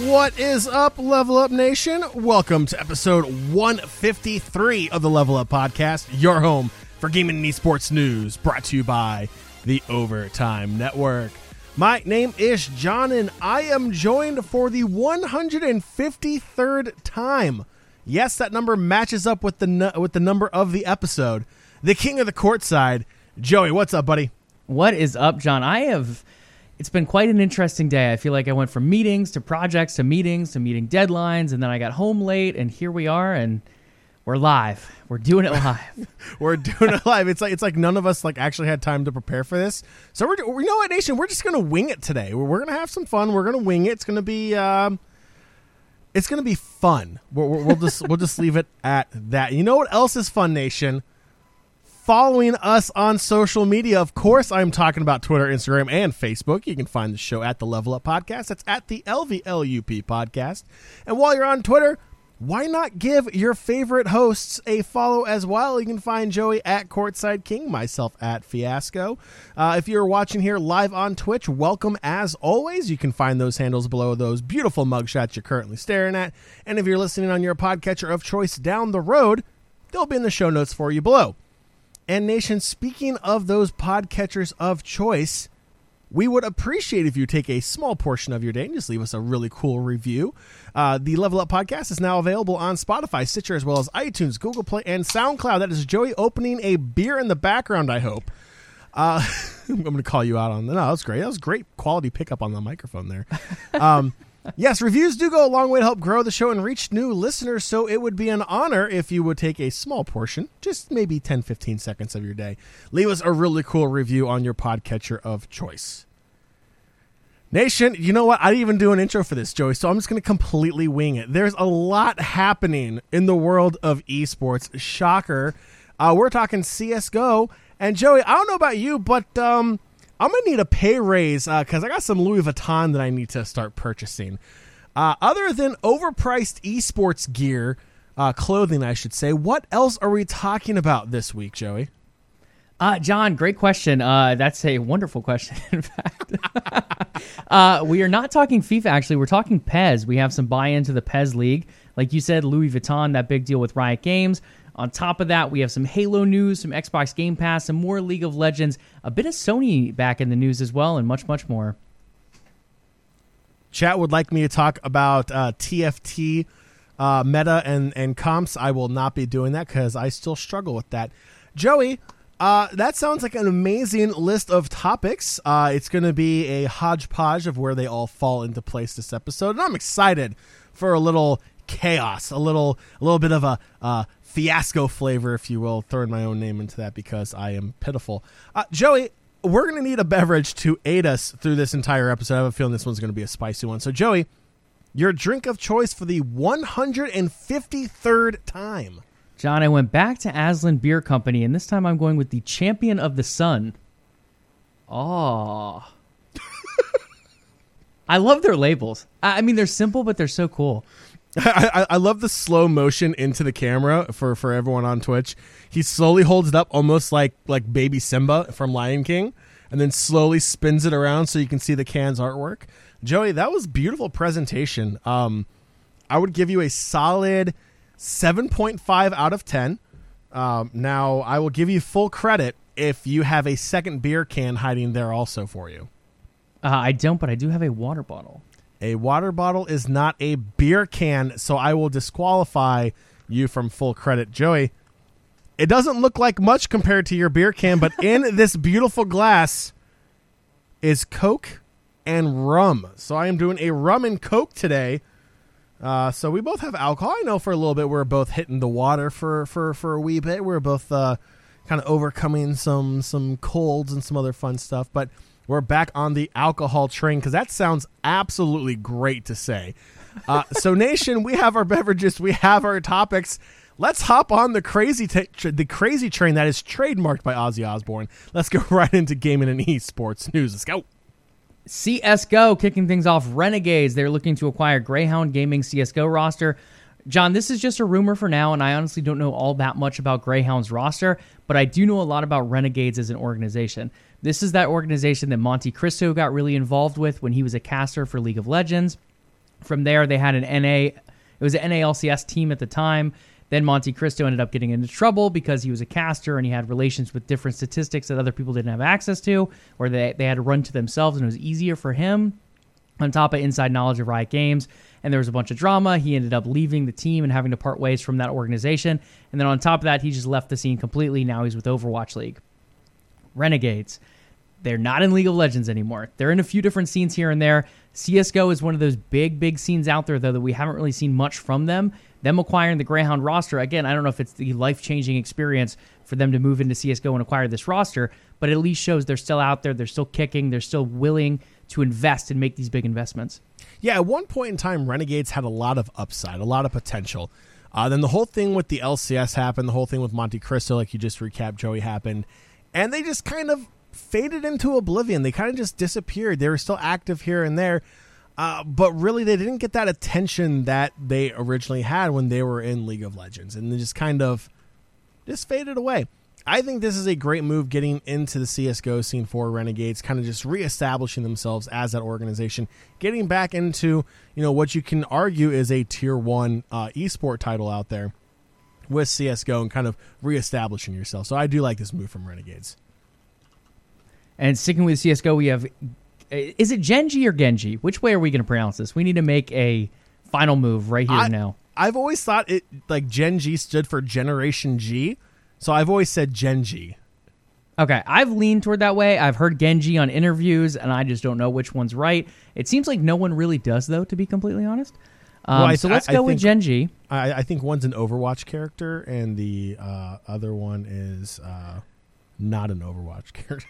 What is up, Level Up Nation? Welcome to episode 153 of the Level Up Podcast, your home for gaming and esports news, brought to you by the Overtime Network. My name is John, and I am joined for the 153rd time. Yes, that number matches up with the number of the episode. The king of the courtside, Joey. What's up, buddy? What is up, John? It's been quite an interesting day. I feel like I went from meetings to projects to meetings to meeting deadlines, and then I got home late, and here we are, and we're live. We're doing it live. We're doing it live. It's like none of us actually had time to prepare for this. So you know what, Nation? We're just gonna wing it today. We're gonna have some fun. We're gonna wing it. It's gonna be fun. We'll just leave it at that. You know what else is fun, Nation? Following us on social media. Of course, I'm talking about Twitter, Instagram, and Facebook. You can find the show at the Level Up Podcast. That's at the LVLUP Podcast. And while you're on Twitter, why not give your favorite hosts a follow as well? You can find Joey at Courtside King, myself at Fiasco. If you're watching here live on Twitch, welcome as always. You can find those handles below those beautiful mugshots you're currently staring at. And if you're listening on your podcatcher of choice down the road, they'll be in the show notes for you below. And Nation, speaking of those podcatchers of choice, we would appreciate if you take a small portion of your day and just leave us a really cool review. The Level Up Podcast is now available on Spotify, Stitcher, as well as iTunes, Google Play, and SoundCloud. That is Joey opening a beer in the background, I hope. I'm going to call you out on that. No, that was great. That was great quality pickup on the microphone there. Yes, reviews do go a long way to help grow the show and reach new listeners, so it would be an honor if you would take a small portion, just maybe 10, 15 seconds of your day. Leave us a really cool review on your podcatcher of choice. Nation, you know what? I didn't even do an intro for this, Joey, so I'm just going to completely wing it. There's a lot happening in the world of esports. Shocker. We're talking CSGO, and Joey, I don't know about you, but I'm going to need a pay raise because I got some Louis Vuitton that I need to start purchasing. Other than overpriced esports gear, clothing, I should say, what else are we talking about this week, Joey? John, great question. That's a wonderful question, in fact. We are not talking FIFA, actually. We're talking PES. We have some buy-in to the PES League. Like you said, Louis Vuitton, that big deal with Riot Games. On top of that, we have some Halo news, some Xbox Game Pass, some more League of Legends, a bit of Sony back in the news as well, and much, much more. Chat would like me to talk about TFT meta and comps. I will not be doing that because I still struggle with that. Joey, that sounds like an amazing list of topics. It's going to be a hodgepodge of where they all fall into place this episode, and I'm excited for a little chaos, a little bit of a fiasco flavor, if you will, throwing my own name into that because I am pitiful. Joey, we're going to need a beverage to aid us through this entire episode. I have a feeling this one's going to be a spicy one. So, Joey, your drink of choice for the 153rd time. John, I went back to Aslan Beer Company, and this time I'm going with the Champion of the Sun. Oh. I love their labels. I mean, they're simple, but they're so cool. I love the slow motion into the camera for everyone on Twitch. He slowly holds it up almost like baby Simba from Lion King, and then slowly spins it around so you can see the can's artwork. Joey, that was beautiful presentation. I would give you a solid 7.5 out of 10. Now, I will give you full credit if you have a second beer can hiding there also for you. I don't, but I do have a water bottle. A water bottle is not a beer can, so I will disqualify you from full credit. Joey, it doesn't look like much compared to your beer can, but in this beautiful glass is Coke and rum. So I am doing a rum and Coke today. So we both have alcohol. I know for a little bit we're both hitting the water for a wee bit. We're both kind of overcoming some colds and some other fun stuff, but we're back on the alcohol train because that sounds absolutely great to say. So, Nation, we have our beverages, we have our topics. Let's hop on the crazy train that is trademarked by Ozzy Osbourne. Let's go right into gaming and esports news. Let's go. CSGO kicking things off. Renegades, they're looking to acquire Greyhound Gaming CSGO roster. John, this is just a rumor for now, and I honestly don't know all that much about Greyhound's roster, but I do know a lot about Renegades as an organization. This is that organization that Monte Cristo got really involved with when he was a caster for League of Legends. From there, they had an NA. It was an NALCS team at the time. Then Monte Cristo ended up getting into trouble because he was a caster and he had relations with different statistics that other people didn't have access to, or they had to run to themselves, and it was easier for him, on top of inside knowledge of Riot Games. And there was a bunch of drama. He ended up leaving the team and having to part ways from that organization. And then on top of that, he just left the scene completely. Now he's with Overwatch League. Renegades. They're not in League of Legends anymore. They're in a few different scenes here and there. CSGO is one of those big scenes out there, though, that we haven't really seen much from them. Them acquiring the Greyhound roster, again, I don't know if it's the life-changing experience for them to move into CSGO and acquire this roster, but it at least shows they're still out there, they're still kicking, they're still willing to invest and make these big investments. Yeah, at one point in time, Renegades had a lot of upside, a lot of potential. Then the whole thing with the LCS happened, the whole thing with Monte Cristo, like you just recapped, Joey, happened, and they just kind of faded into oblivion. They kind of just disappeared. They were still active here and there, but really they didn't get that attention that they originally had when they were in League of Legends, and they just kind of just faded away. I think this is a great move getting into the CSGO scene for Renegades, kind of just reestablishing themselves as that organization, getting back into, what you can argue is a tier 1 esport title out there with CSGO, and kind of reestablishing yourself. So I do like this move from Renegades. And sticking with CSGO, we have, is it Genji or Genji? Which way are we going to pronounce this? We need to make a final move right here now. I've always thought it like Gen G stood for Generation G, so I've always said Genji. Okay, I've leaned toward that way. I've heard Genji on interviews, and I just don't know which one's right. It seems like no one really does, though, to be completely honest. So let's go with Genji. I think one's an Overwatch character, and the other one is not an Overwatch character.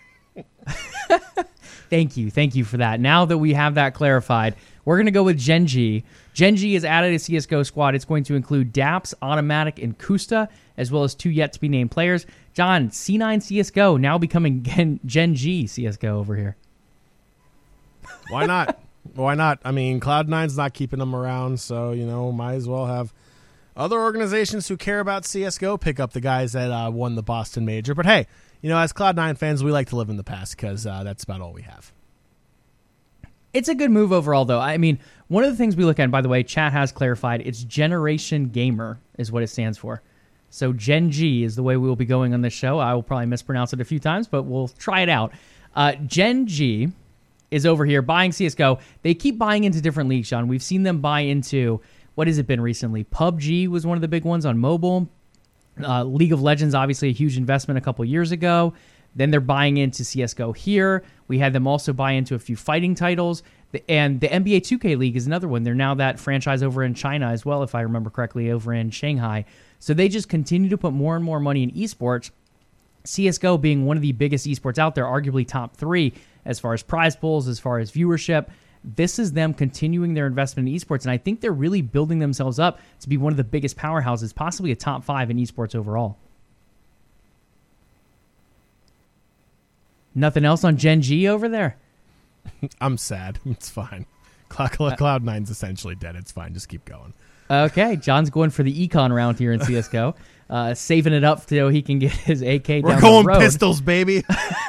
Thank you for that. Now that we have that clarified, we're going to go with Genji. Genji is added to CSGO squad. It's going to include Daps, Automatic, and Kusta, as well as 2 yet-to-be-named players. John, C9 CSGO now becoming Genji CSGO over here. Why not? Why not? I mean, Cloud9's not keeping them around, so, might as well have other organizations who care about CSGO pick up the guys that won the Boston Major. But hey, as Cloud9 fans, we like to live in the past because that's about all we have. It's a good move overall, though. I mean, one of the things we look at, by the way, chat has clarified, it's Generation Gamer is what it stands for. So Gen G is the way we will be going on this show. I will probably mispronounce it a few times, but we'll try it out. Gen G is over here buying CSGO. They keep buying into different leagues, John. We've seen them buy into, what has it been recently? PUBG was one of the big ones on mobile. League of Legends, obviously a huge investment a couple years ago. Then they're buying into CSGO here. We had them also buy into a few fighting titles. And the NBA 2K League is another one. They're now that franchise over in China as well, if I remember correctly, over in Shanghai. So they just continue to put more and more money in esports. CSGO being one of the biggest esports out there, arguably top 3 as far as prize pools, as far as viewership. This is them continuing their investment in esports, and I think they're really building themselves up to be one of the biggest powerhouses, possibly a top 5 in esports overall. Nothing else on Gen G over there? I'm sad. It's fine. Cloud9's essentially dead. It's fine. Just keep going. Okay. John's going for the econ round here in CSGO. Saving it up so he can get his AK down the road. We're going pistols, baby.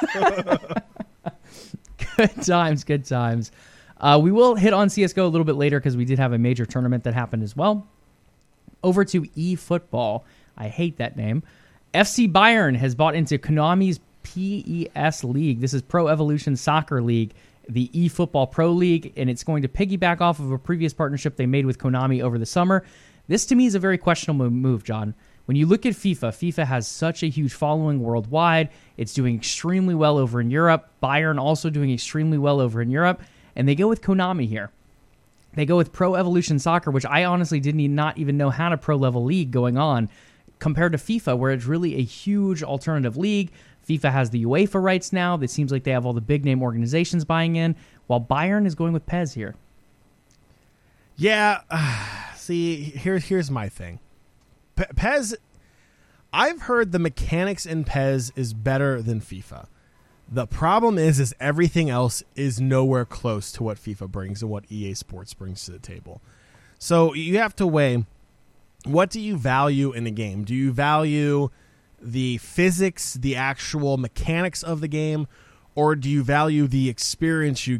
Good times. Good times. We will hit on CSGO a little bit later because we did have a major tournament that happened as well. Over to eFootball. I hate that name. FC Bayern has bought into Konami's PES League. This is Pro Evolution Soccer League, the eFootball Pro League, and it's going to piggyback off of a previous partnership they made with Konami over the summer. This, to me, is a very questionable move, John. When you look at FIFA has such a huge following worldwide. It's doing extremely well over in Europe. Bayern also doing extremely well over in Europe. And they go with Konami here. They go with Pro Evolution Soccer, which I honestly not even know had a pro-level league going on, compared to FIFA, where it's really a huge alternative league. FIFA has the UEFA rights now. It seems like they have all the big-name organizations buying in, while Bayern is going with PES here. Yeah, see, here's my thing. PES, I've heard the mechanics in PES is better than FIFA. The problem is everything else is nowhere close to what FIFA brings and what EA Sports brings to the table. So you have to weigh, what do you value in a game? Do you value the physics, the actual mechanics of the game, or do you value the experience you get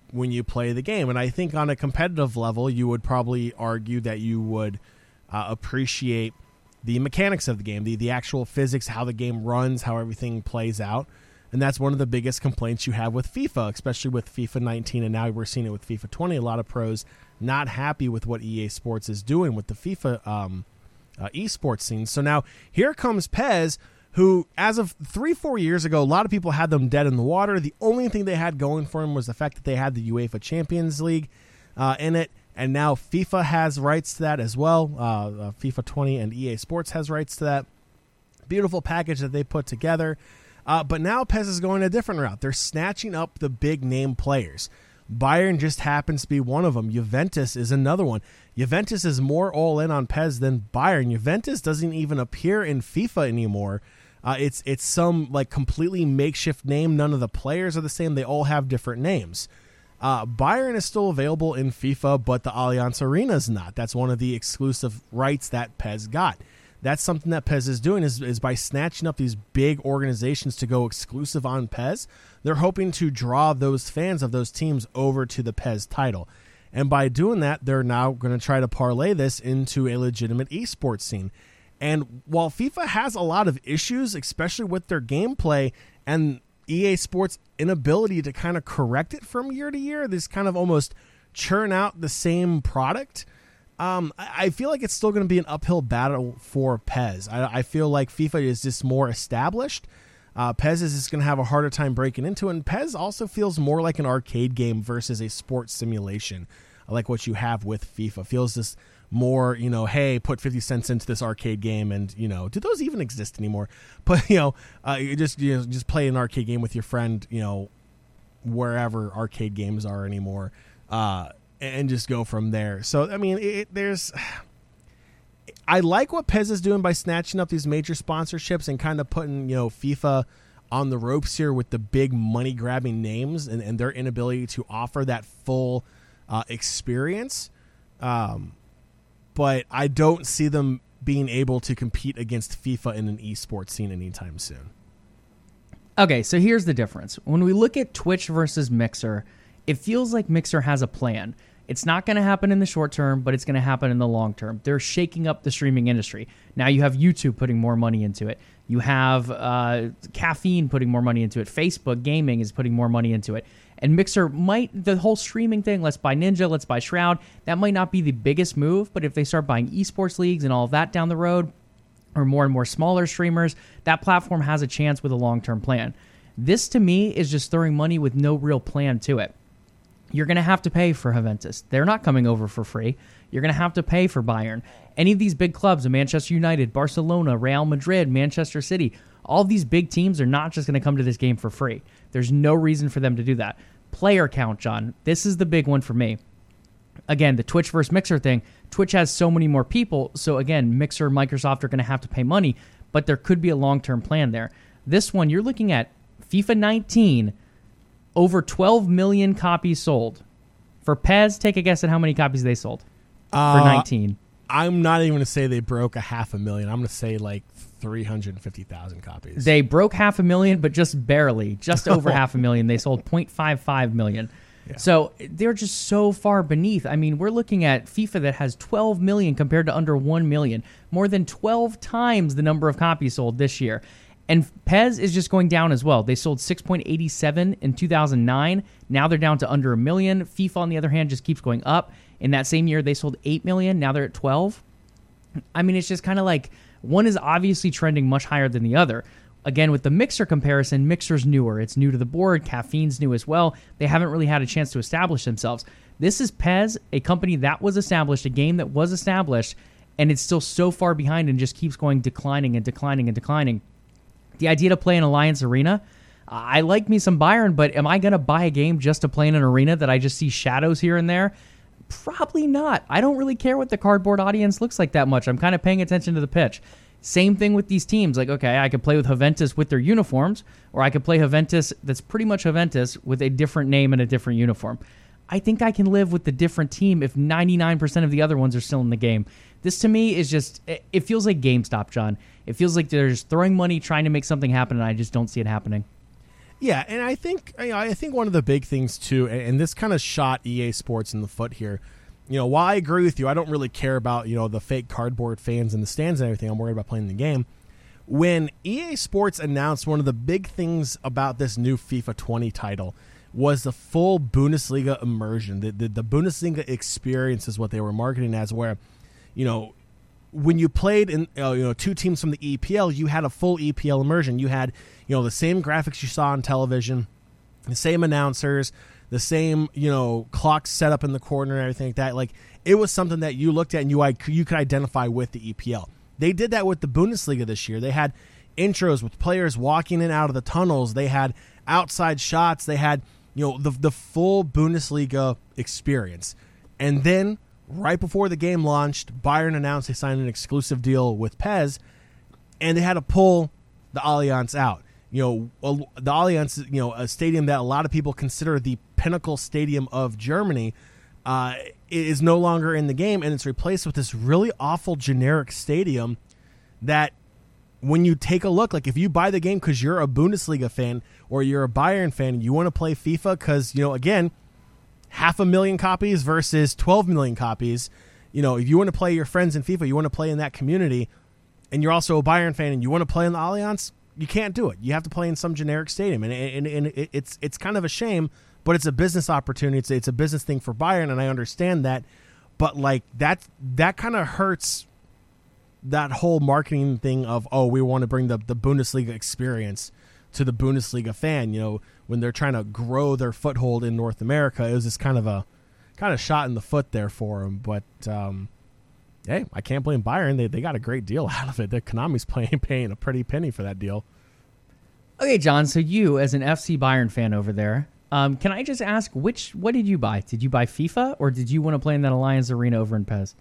when you play the game. And I think on a competitive level, you would probably argue that you would appreciate the mechanics of the game, the actual physics, how the game runs, how everything plays out. And that's one of the biggest complaints you have with FIFA, especially with FIFA 19, and now we're seeing it with FIFA 20. A lot of pros not happy with what EA Sports is doing with the FIFA esports scene. So now here comes PES, who, as of 3-4 years ago, a lot of people had them dead in the water. The only thing they had going for them was the fact that they had the UEFA Champions League in it, and now FIFA has rights to that as well. FIFA 20 and EA Sports has rights to that. Beautiful package that they put together. But now PES is going a different route. They're snatching up the big name players. Bayern just happens to be one of them. Juventus is another one. Juventus is more all in on PES than Bayern. Juventus doesn't even appear in FIFA anymore. It's some like completely makeshift name. None of the players are the same. They all have different names. Bayern is still available in FIFA, but the Allianz Arena is not. That's one of the exclusive rights that PES got. That's something that PES is doing is by snatching up these big organizations to go exclusive on PES. They're hoping to draw those fans of those teams over to the PES title. And by doing that, they're now going to try to parlay this into a legitimate esports scene. And while FIFA has a lot of issues, especially with their gameplay and EA Sports' inability to kind of correct it from year to year, this kind of almost churn out the same product, I feel like it's still going to be an uphill battle for PES. I feel like FIFA is just more established. PES is just going to have a harder time breaking into it. And PES also feels more like an arcade game versus a sports simulation, like what you have with FIFA. Feels just more, hey, put 50 cents into this arcade game, and do those even exist anymore? But you just play an arcade game with your friend, wherever arcade games are anymore. And just go from there. So, I mean, I like what PES is doing by snatching up these major sponsorships and kind of putting, FIFA on the ropes here with the big money-grabbing names and their inability to offer that full experience. But I don't see them being able to compete against FIFA in an esports scene anytime soon. Okay, so here's the difference. When we look at Twitch versus Mixer, it feels like Mixer has a plan. It's not going to happen in the short term, but it's going to happen in the long term. They're shaking up the streaming industry. Now you have YouTube putting more money into it. You have Caffeine putting more money into it. Facebook Gaming is putting more money into it. And Mixer the whole streaming thing, let's buy Ninja, let's buy Shroud, that might not be the biggest move, but if they start buying esports leagues and all of that down the road, or more and more smaller streamers, that platform has a chance with a long-term plan. This, to me, is just throwing money with no real plan to it. You're going to have to pay for Juventus. They're not coming over for free. You're going to have to pay for Bayern. Any of these big clubs, Manchester United, Barcelona, Real Madrid, Manchester City, all of these big teams are not just going to come to this game for free. There's no reason for them to do that. Player count, John. This is the big one for me. Again, the Twitch versus Mixer thing. Twitch has so many more people, so again, Mixer, Microsoft are going to have to pay money, but there could be a long-term plan there. This one, you're looking at FIFA 19, over 12 million copies sold. For PES, take a guess at how many copies they sold for 19. I'm not even going to say they broke 500,000. I'm going to say like 350,000 copies. They broke 500,000, but just barely. Just over 500,000. They sold 0.55 million. Yeah. So they're just so far beneath. I mean, we're looking at FIFA that has 12 million compared to under 1 million. More than 12 times the number of copies sold this year. And PES is just going down as well. They sold 6.87 in 2009. Now they're down to under 1 million. FIFA, on the other hand, just keeps going up. In that same year, they sold 8 million. Now they're at 12. I mean, it's just kind of like one is obviously trending much higher than the other. Again, with the Mixer comparison, Mixer's newer. It's new to the board. Caffeine's new as well. They haven't really had a chance to establish themselves. This is PES, a company that was established, a game that was established, and it's still so far behind and just keeps going declining and declining and declining. The idea to play in Allianz Arena, I like me some Bayern, but am I going to buy a game just to play in an arena that I just see shadows here and there? Probably not. I don't really care what the cardboard audience looks like that much. I'm kind of paying attention to the pitch. Same thing with these teams. Like, okay, I could play with Juventus with their uniforms, or I could play Juventus that's pretty much Juventus with a different name and a different uniform. I think I can live with the different team if 99% of the other ones are still in the game. This, to me, is just, it feels like GameStop, John. It feels like they're just throwing money, trying to make something happen, and I just don't see it happening. Yeah, and I think one of the big things too, and this kind of shot EA Sports in the foot here. While I agree with you, I don't really care about the fake cardboard fans in the stands and everything. I'm worried about playing the game. When EA Sports announced one of the big things about this new FIFA 20 title was the full Bundesliga immersion. The Bundesliga experience is what they were marketing as, where, when you played in two teams from the EPL, you had a full EPL immersion. You had, the same graphics you saw on television, the same announcers, the same, clocks set up in the corner and everything like that. Like, it was something that you looked at and you could identify with the EPL. They did that with the Bundesliga this year. They had intros with players walking in and out of the tunnels. They had outside shots. They had, the full Bundesliga experience. And then right before the game launched, Bayern announced they signed an exclusive deal with PES, and they had to pull the Allianz out. The Allianz, a stadium that a lot of people consider the pinnacle stadium of Germany, is no longer in the game, and it's replaced with this really awful generic stadium that, when you take a look, like if you buy the game because you're a Bundesliga fan or you're a Bayern fan and you want to play FIFA because, again, 500,000 copies versus 12 million copies, if you want to play your friends in FIFA, you want to play in that community, and you're also a Bayern fan and you want to play in the Allianz, you can't do it. You have to play in some generic stadium, and it's kind of a shame, but it's a business opportunity. It's a business thing for Bayern, and I understand that, but like that kind of hurts that whole marketing thing of, we want to bring the Bundesliga experience to the Bundesliga fan. When they're trying to grow their foothold in North America, it was just kind of shot in the foot there for them. But hey, I can't blame Bayern. They got a great deal out of it. The Konami's paying a pretty penny for that deal. Okay, John. So you, as an FC Bayern fan over there, can I just ask what did you buy? Did you buy FIFA, or did you want to play in that Allianz Arena over in PES?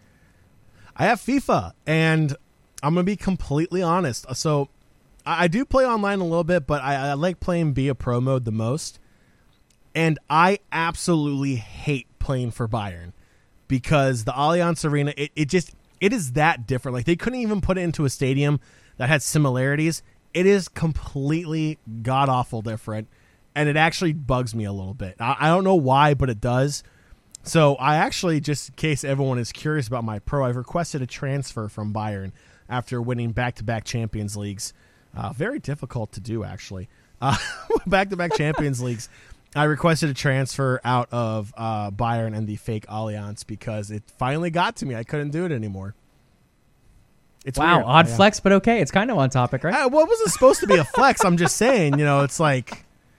I have FIFA, and I'm going to be completely honest. So I do play online a little bit, but I like playing via Pro Mode the most. And I absolutely hate playing for Bayern because the Allianz Arena, it is that different. Like, they couldn't even put it into a stadium that had similarities. It is completely god-awful different, and it actually bugs me a little bit. I don't know why, but it does. So I actually, just in case everyone is curious about my pro, I've requested a transfer from Bayern after winning back-to-back Champions Leagues. Very difficult to do, actually. Back-to-back Champions Leagues. I requested a transfer out of Bayern and the fake Allianz because it finally got to me. I couldn't do it anymore. It's wow, weird. Odd flex, but okay. It's kind of on topic, right? Well, it wasn't supposed to be a flex. I'm just saying, it's like...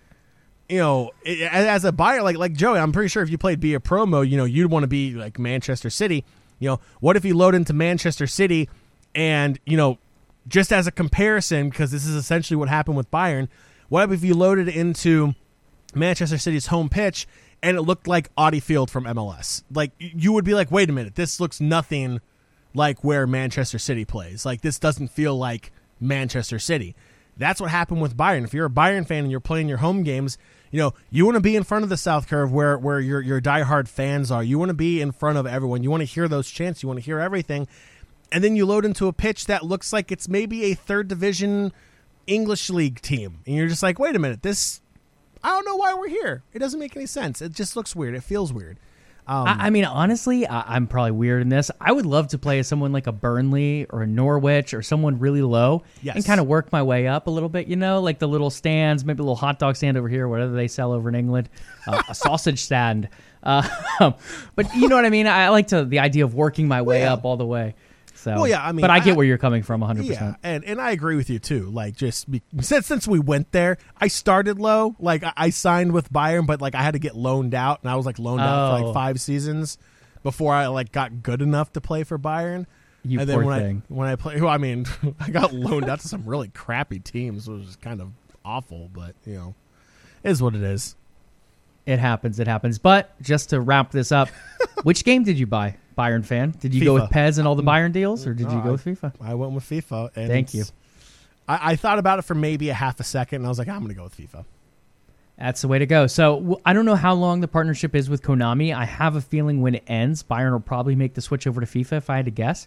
as a buyer, like Joey, I'm pretty sure if you played Be a Pro Mode, you'd want to be like Manchester City. What if you load into Manchester City and, just as a comparison, because this is essentially what happened with Bayern, what if you loaded into Manchester City's home pitch and it looked like Audi Field from MLS? Like, you would be like, wait a minute, this looks nothing like where Manchester City plays. Like, this doesn't feel like Manchester City. That's what happened with Bayern. If you're a Bayern fan and you're playing your home games, you want to be in front of the South Curve where your diehard fans are. You want to be in front of everyone. You want to hear those chants. You want to hear everything. And then you load into a pitch that looks like it's maybe a third division English league team. And you're just like, wait a minute, I don't know why we're here. It doesn't make any sense. It just looks weird. It feels weird. I mean, honestly, I'm probably weird in this. I would love to play as someone like a Burnley or a Norwich or someone really low and kind of work my way up a little bit, like the little stands, maybe a little hot dog stand over here, whatever they sell over in England, a sausage stand. But you know what I mean? I like the idea of working my way up all the way. So, but I get where you're coming from 100%. Yeah, and I agree with you too. Like, just since we went there, I started low. Like, I signed with Bayern, but like I had to get loaned out, and I was like loaned out for like 5 seasons before I like got good enough to play for Bayern. You and poor then thing. When I play, I got loaned out to some really crappy teams, which was kind of awful. But it is what it is. It happens. But just to wrap this up, which game did you buy? Bayern fan. Did you FIFA. Go with PES and all the Bayern deals, or did you go with FIFA? I went with FIFA. And Thank you. I thought about it for maybe a half a second, and I was like, I'm going to go with FIFA. That's the way to go. So I don't know how long the partnership is with Konami. I have a feeling when it ends, Bayern will probably make the switch over to FIFA, if I had to guess.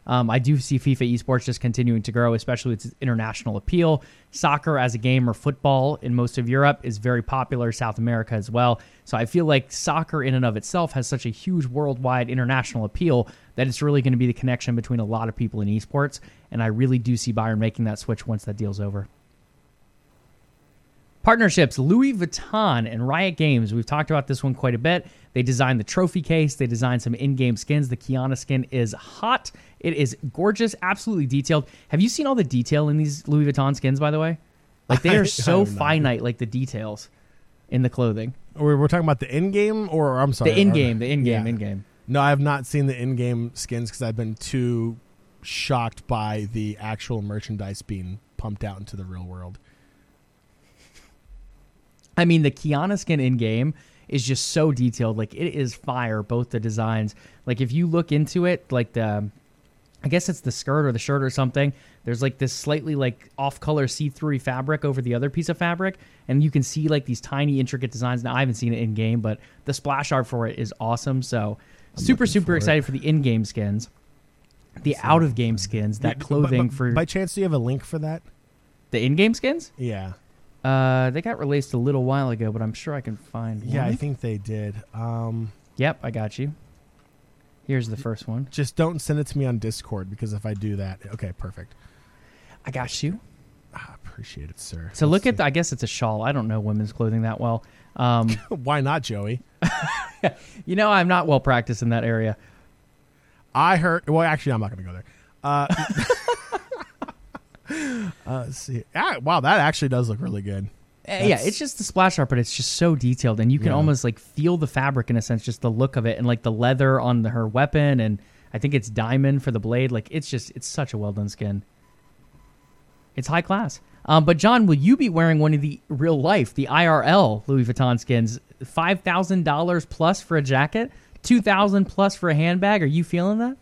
I do see FIFA esports just continuing to grow, especially with its international appeal. Soccer as a game, or football in most of Europe, is very popular, South America as well. So I feel like soccer in and of itself has such a huge worldwide international appeal that it's really going to be the connection between a lot of people in esports. And I really do see Bayern making that switch once that deal's over. Partnerships, Louis Vuitton and Riot Games. We've talked about this one quite a bit. They designed the trophy case. They designed some in-game skins. The Kiana skin is hot. It is gorgeous, absolutely detailed. Have you seen all the detail in these Louis Vuitton skins, by the way? Like, they are so finite, like the details in the clothing. We're talking about the in-game, or I'm sorry. The in-game. No, I have not seen the in-game skins because I've been too shocked by the actual merchandise being pumped out into the real world. I mean, the Kiana skin in-game is just so detailed. Like, it is fire, both the designs. Like, if you look into it, like I guess it's the skirt or the shirt or something, there's like this slightly like off-color see-through fabric over the other piece of fabric, and you can see like these tiny intricate designs. Now, I haven't seen it in-game, but the splash art for it is awesome. So super excited for the in-game skins. The out-of-game skins, that clothing for... By chance, do you have a link for that? The in-game skins? Yeah. They got released a little while ago, but I'm sure I can find one. Yeah, I think they did. Yep, I got you. Here's the first one. Just don't send it to me on Discord, because if I do that... Okay, perfect. I got you. I appreciate it, sir. So look at I guess it's a shawl. I don't know women's clothing that well. Why not, Joey? You know, I'm not well practiced in that area. I heard... Well, actually, I'm not going to go there. Let's see. Wow, that actually does look really good. Yeah, it's just the splash art, but it's just so detailed, and you can almost like feel the fabric in a sense, just the look of it, and like the leather on her weapon, and I think it's diamond for the blade. Like, it's such a well done skin. It's high class. But John, will you be wearing one of the real life, the IRL Louis Vuitton skins? $5,000 plus for a jacket, $2,000 plus for a handbag. Are you feeling that?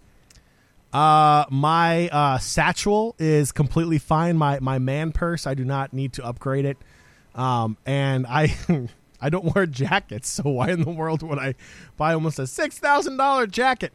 My satchel is completely fine. My man purse, I do not need to upgrade it. And I I don't wear jackets, so why in the world would I buy almost a $6,000 jacket?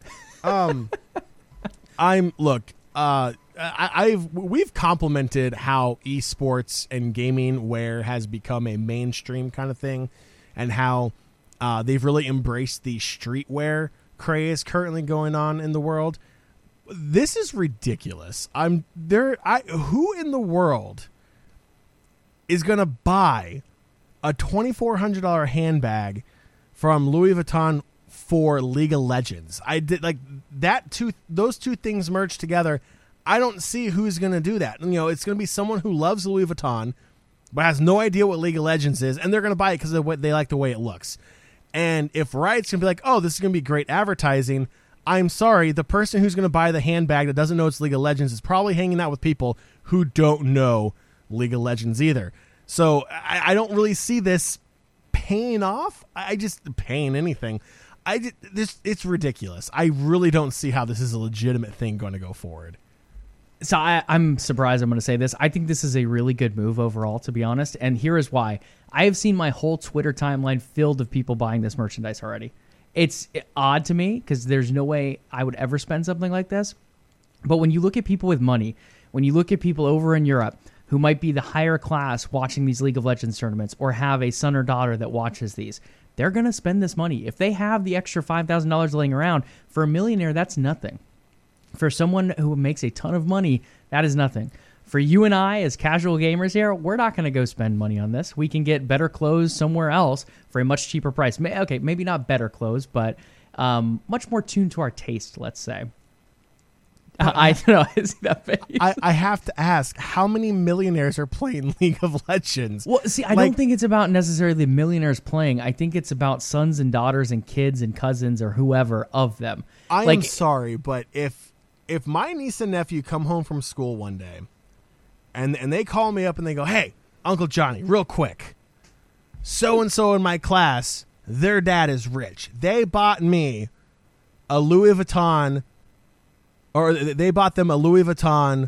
We've complimented how esports and gaming wear has become a mainstream kind of thing, and how they've really embraced the streetwear craze currently going on in the world. This is ridiculous. Who in the world is going to buy a $2,400 handbag from Louis Vuitton for League of Legends? I did like that. Those two things merged together. I don't see who's going to do that. You know, it's going to be someone who loves Louis Vuitton but has no idea what League of Legends is, and they're going to buy it because they like the way it looks. And if Riot's going to be like, oh, this is going to be great advertising, I'm sorry, the person who's going to buy the handbag that doesn't know it's League of Legends is probably hanging out with people who don't know League of Legends either. So I don't really see this paying off. Paying anything. It's ridiculous. I really don't see how this is a legitimate thing going to go forward. So I'm surprised I'm going to say this. I think this is a really good move overall, to be honest. And here is why. I have seen my whole Twitter timeline filled of people buying this merchandise already. It's odd to me because there's no way I would ever spend something like this. But when you look at people with money, when you look at people over in Europe who might be the higher class watching these League of Legends tournaments or have a son or daughter that watches these, they're going to spend this money. If they have the extra $5,000 laying around, for a millionaire, that's nothing. For someone who makes a ton of money, that is nothing. For you and I, as casual gamers here, we're not going to go spend money on this. We can get better clothes somewhere else for a much cheaper price. Okay, maybe not better clothes, but much more tuned to our taste, let's say. I don't know. I see that face. I have to ask, how many millionaires are playing League of Legends? Well, see, I don't think it's about necessarily millionaires playing. I think it's about sons and daughters and kids and cousins or whoever of them. I'm sorry, but if my niece and nephew come home from school one day and they call me up and they go, hey, Uncle Johnny, real quick, so-and-so in my class, their dad is rich. They bought me a Louis Vuitton, or they bought them a Louis Vuitton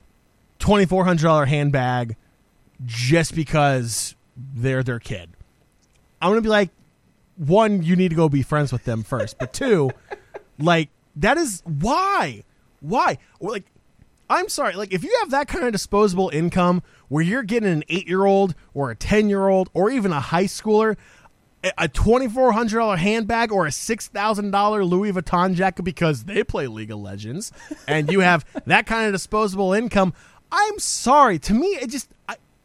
$2,400 handbag just because they're their kid. I'm going to be like, one, you need to go be friends with them first. But two, like, that is why? Why? Like, I'm sorry. Like, if you have that kind of disposable income where you're getting an 8-year-old or a 10-year-old or even a high schooler a $2,400 handbag or a $6,000 Louis Vuitton jacket because they play League of Legends, and you have that kind of disposable income, I'm sorry. To me, it just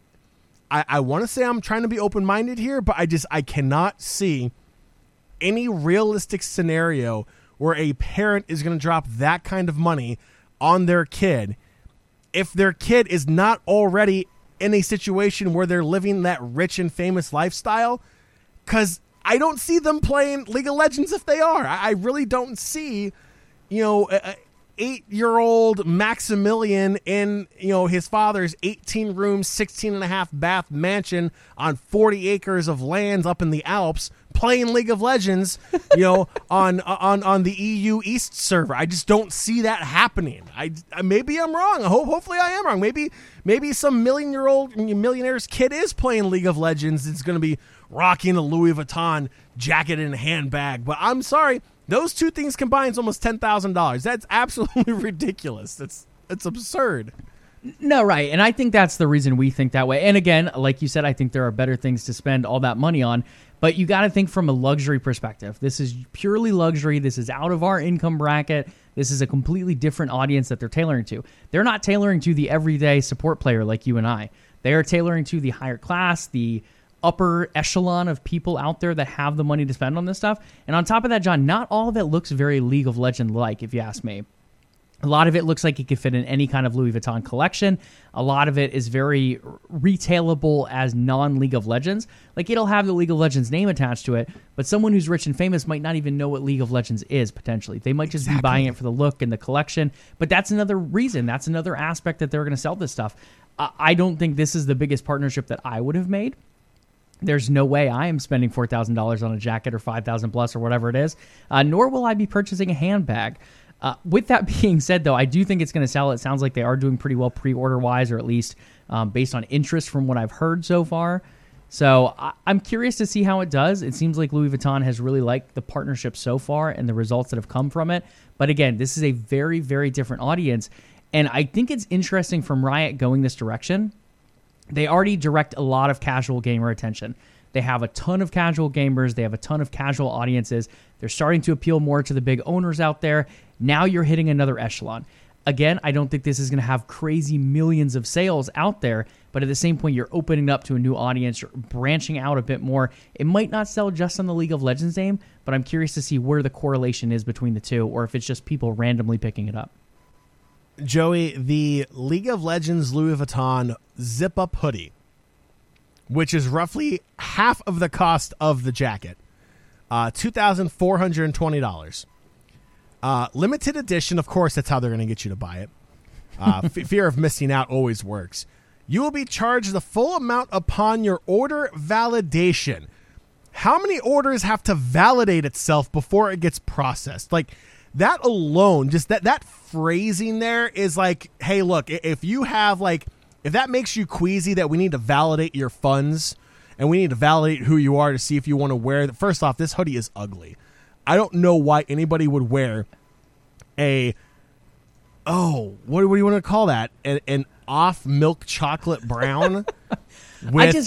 I want to say I'm trying to be open-minded here, but I cannot see any realistic scenario where a parent is going to drop that kind of money on their kid if their kid is not already in a situation where they're living that rich and famous lifestyle. Because I don't see them playing League of Legends if they are. I really don't see, a 8-year-old Maximilian in, his father's 18-room, 16.5-bath mansion on 40 acres of land up in the Alps playing League of Legends, on the EU East server. I just don't see that happening. Maybe I'm wrong. Hopefully I am wrong. Maybe some millionaire's kid is playing League of Legends. It's going to be rocking a Louis Vuitton jacket and handbag. But I'm sorry, those two things combined is almost $10,000. That's absolutely ridiculous. It's absurd. No, right. And I think that's the reason we think that way. And again, like you said, I think there are better things to spend all that money on. But you got to think from a luxury perspective. This is purely luxury. This is out of our income bracket. This is a completely different audience that they're tailoring to. They're not tailoring to the everyday support player like you and I. They are tailoring to the higher class, the upper echelon of people out there that have the money to spend on this stuff. And on top of that, John, not all of it looks very League of Legends-like, if you ask me. A lot of it looks like it could fit in any kind of Louis Vuitton collection. A lot of it is very retailable as non-League of Legends. Like, it'll have the League of Legends name attached to it, but someone who's rich and famous might not even know what League of Legends is, potentially. They might just be buying it for the look and the collection. But that's another reason. That's another aspect that they're going to sell this stuff. I don't think this is the biggest partnership that I would have made. There's no way I am spending $4,000 on a jacket or $5,000 plus or whatever it is, nor will I be purchasing a handbag. With that being said, though, I do think it's going to sell. It sounds like they are doing pretty well pre-order-wise, or at least based on interest from what I've heard so far. So I'm curious to see how it does. It seems like Louis Vuitton has really liked the partnership so far and the results that have come from it. But again, this is a very, very different audience. And I think it's interesting from Riot going this direction. They already direct a lot of casual gamer attention. They have a ton of casual gamers. They have a ton of casual audiences. They're starting to appeal more to the big owners out there. Now you're hitting another echelon. Again, I don't think this is going to have crazy millions of sales out there, but at the same point, you're opening up to a new audience. You're branching out a bit more. It might not sell just on the League of Legends name, but I'm curious to see where the correlation is between the two, or if it's just people randomly picking it up. Joey, the League of Legends Louis Vuitton zip-up hoodie, which is roughly half of the cost of the jacket, $2,420. Limited edition, of course, that's how they're going to get you to buy it. Fear of missing out always works. You will be charged the full amount upon your order validation. How many orders have to validate itself before it gets processed? Like, that alone, just that phrasing there is like, hey, look, if you have like, if that makes you queasy that we need to validate your funds and we need to validate who you are to see if you want to wear it. First off, this hoodie is ugly. I don't know why anybody would wear what do you want to call that? An off milk chocolate brown with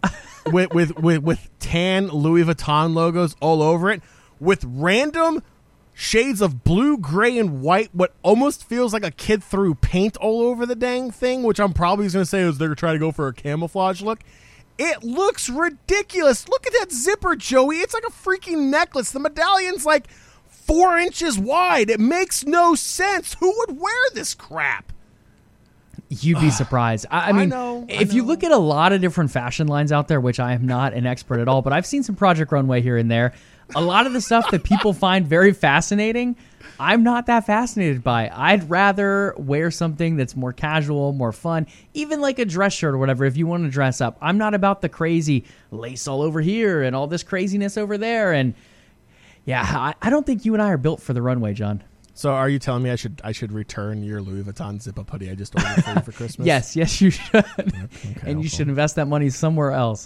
tan Louis Vuitton logos all over it with random shades of blue, gray, and white, what almost feels like a kid threw paint all over the dang thing, which I'm probably going to say is they're trying to go for a camouflage look. It looks ridiculous. Look at that zipper, Joey. It's like a freaking necklace. The medallion's like 4 inches wide. It makes no sense. Who would wear this crap? You'd be surprised. I mean, if you look at a lot of different fashion lines out there, which I am not an expert at all, but I've seen some Project Runway here and there. A lot of the stuff that people find very fascinating, I'm not that fascinated by. I'd rather wear something that's more casual, more fun, even like a dress shirt or whatever if you want to dress up. I'm not about the crazy lace all over here and all this craziness over there. And yeah, I don't think you and I are built for the runway, John. So are you telling me I should return your Louis Vuitton zip-up hoodie I just ordered for you for Christmas? Yes, you should. Okay, and you should invest that money somewhere else.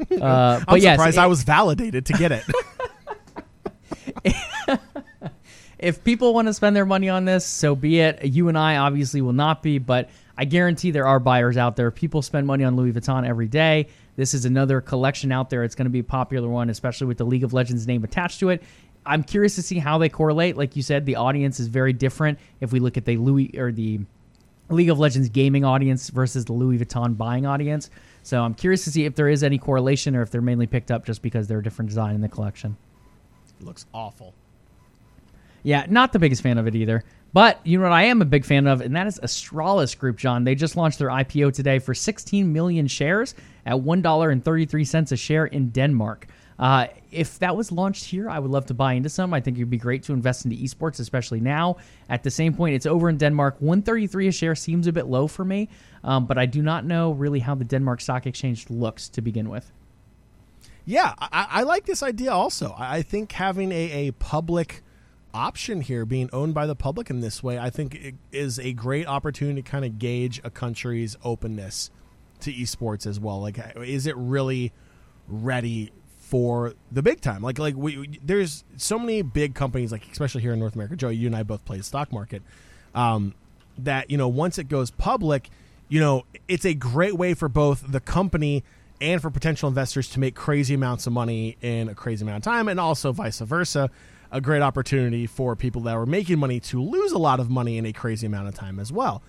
I'm surprised I was validated to get it. If people want to spend their money on this, so be it. You and I obviously will not be, but I guarantee there are buyers out there. People spend money on Louis Vuitton every day. This is another collection out there. It's going to be a popular one, especially with the League of Legends name attached to it. I'm curious to see how they correlate. Like you said, the audience is very different. If we look at the League of Legends gaming audience versus the Louis Vuitton buying audience. So I'm curious to see if there is any correlation or if they're mainly picked up just because they're a different design in the collection. It looks awful. Yeah, not the biggest fan of it either. But you know what I am a big fan of, and that is Astralis Group, John. They just launched their IPO today for 16 million shares at $1.33 a share in Denmark. If that was launched here, I would love to buy into some. I think it would be great to invest into esports, especially now. At the same point, it's over in Denmark. 133 a share seems a bit low for me, but I do not know really how the Denmark Stock Exchange looks to begin with. Yeah, I like this idea also. I think having a public option here, being owned by the public in this way, I think it is a great opportunity to kind of gauge a country's openness to esports as well. Like, is it really ready for the big time? Like there's so many big companies, like especially here in North America. Joey, you and I both play the stock market. That once it goes public, it's a great way for both the company and for potential investors to make crazy amounts of money in a crazy amount of time, and also vice versa. A great opportunity for people that are making money to lose a lot of money in a crazy amount of time as well.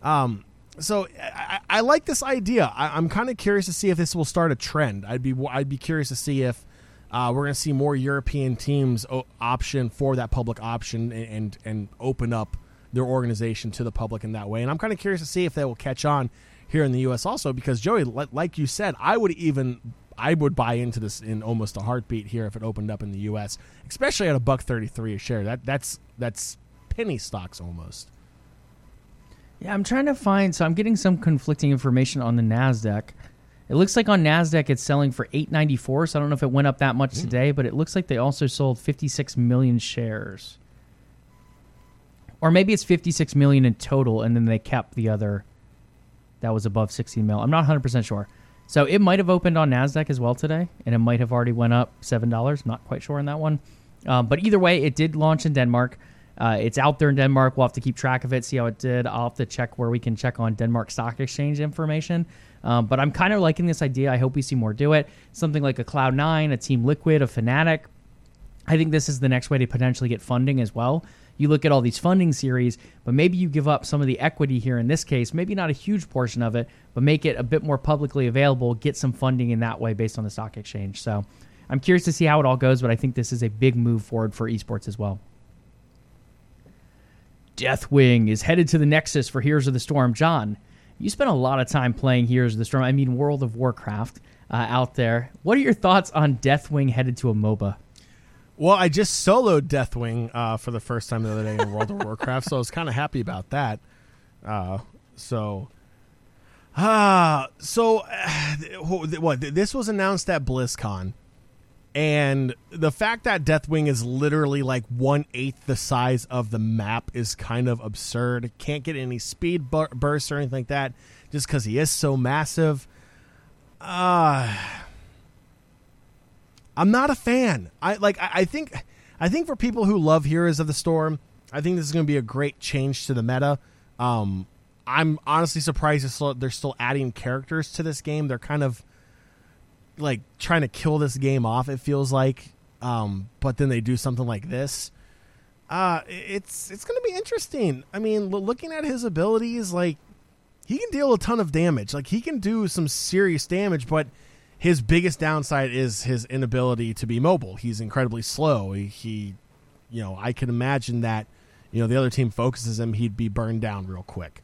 So I like this idea. I'm kind of curious to see if this will start a trend. I'd be curious to see if we're going to see more European teams option for that public option and open up their organization to the public in that way. And I'm kind of curious to see if they will catch on here in the U.S. also, because Joey, like you said, I would buy into this in almost a heartbeat here if it opened up in the U.S., especially at $1.33 a share. That's penny stocks almost. Yeah, I'm trying to find. So I'm getting some conflicting information on the NASDAQ. It looks like on NASDAQ it's selling for $8.94. So I don't know if it went up that much today, but it looks like they also sold 56 million shares, or maybe it's 56 million in total, and then they kept the other that was above 16 mil. I'm not 100% sure. So it might have opened on NASDAQ as well today, and it might have already went up $7. Not quite sure on that one. But either way, it did launch in Denmark. It's out there in Denmark. We'll have to keep track of it, see how it did. I'll have to check where we can check on Denmark Stock Exchange information. But I'm kind of liking this idea. I hope we see more do it. Something like a Cloud9, a Team Liquid, a Fnatic. I think this is the next way to potentially get funding as well. You look at all these funding series, but maybe you give up some of the equity here in this case, maybe not a huge portion of it, but make it a bit more publicly available, get some funding in that way based on the stock exchange. So I'm curious to see how it all goes, but I think this is a big move forward for esports as well. Deathwing is headed to the Nexus for Heroes of the Storm. John, you spent a lot of time playing Heroes of the Storm. I mean, World of Warcraft out there. What are your thoughts on Deathwing headed to a MOBA? Well, I just soloed Deathwing for the first time the other day in World of Warcraft, so I was kind of happy about that. This was announced at BlizzCon, and the fact that Deathwing is literally like 1/8 the size of the map is kind of absurd. Can't get any speed bursts or anything like that, just because he is so massive. I'm not a fan. I think for people who love Heroes of the Storm, I think this is going to be a great change to the meta. I'm honestly surprised they're still adding characters to this game. They're kind of like trying to kill this game off, it feels like. But then they do something like this. It's going to be interesting. I mean, looking at his abilities, like, he can deal a ton of damage. Like, he can do some serious damage, but his biggest downside is his inability to be mobile. He's incredibly slow. He I can imagine that, the other team focuses him, he'd be burned down real quick.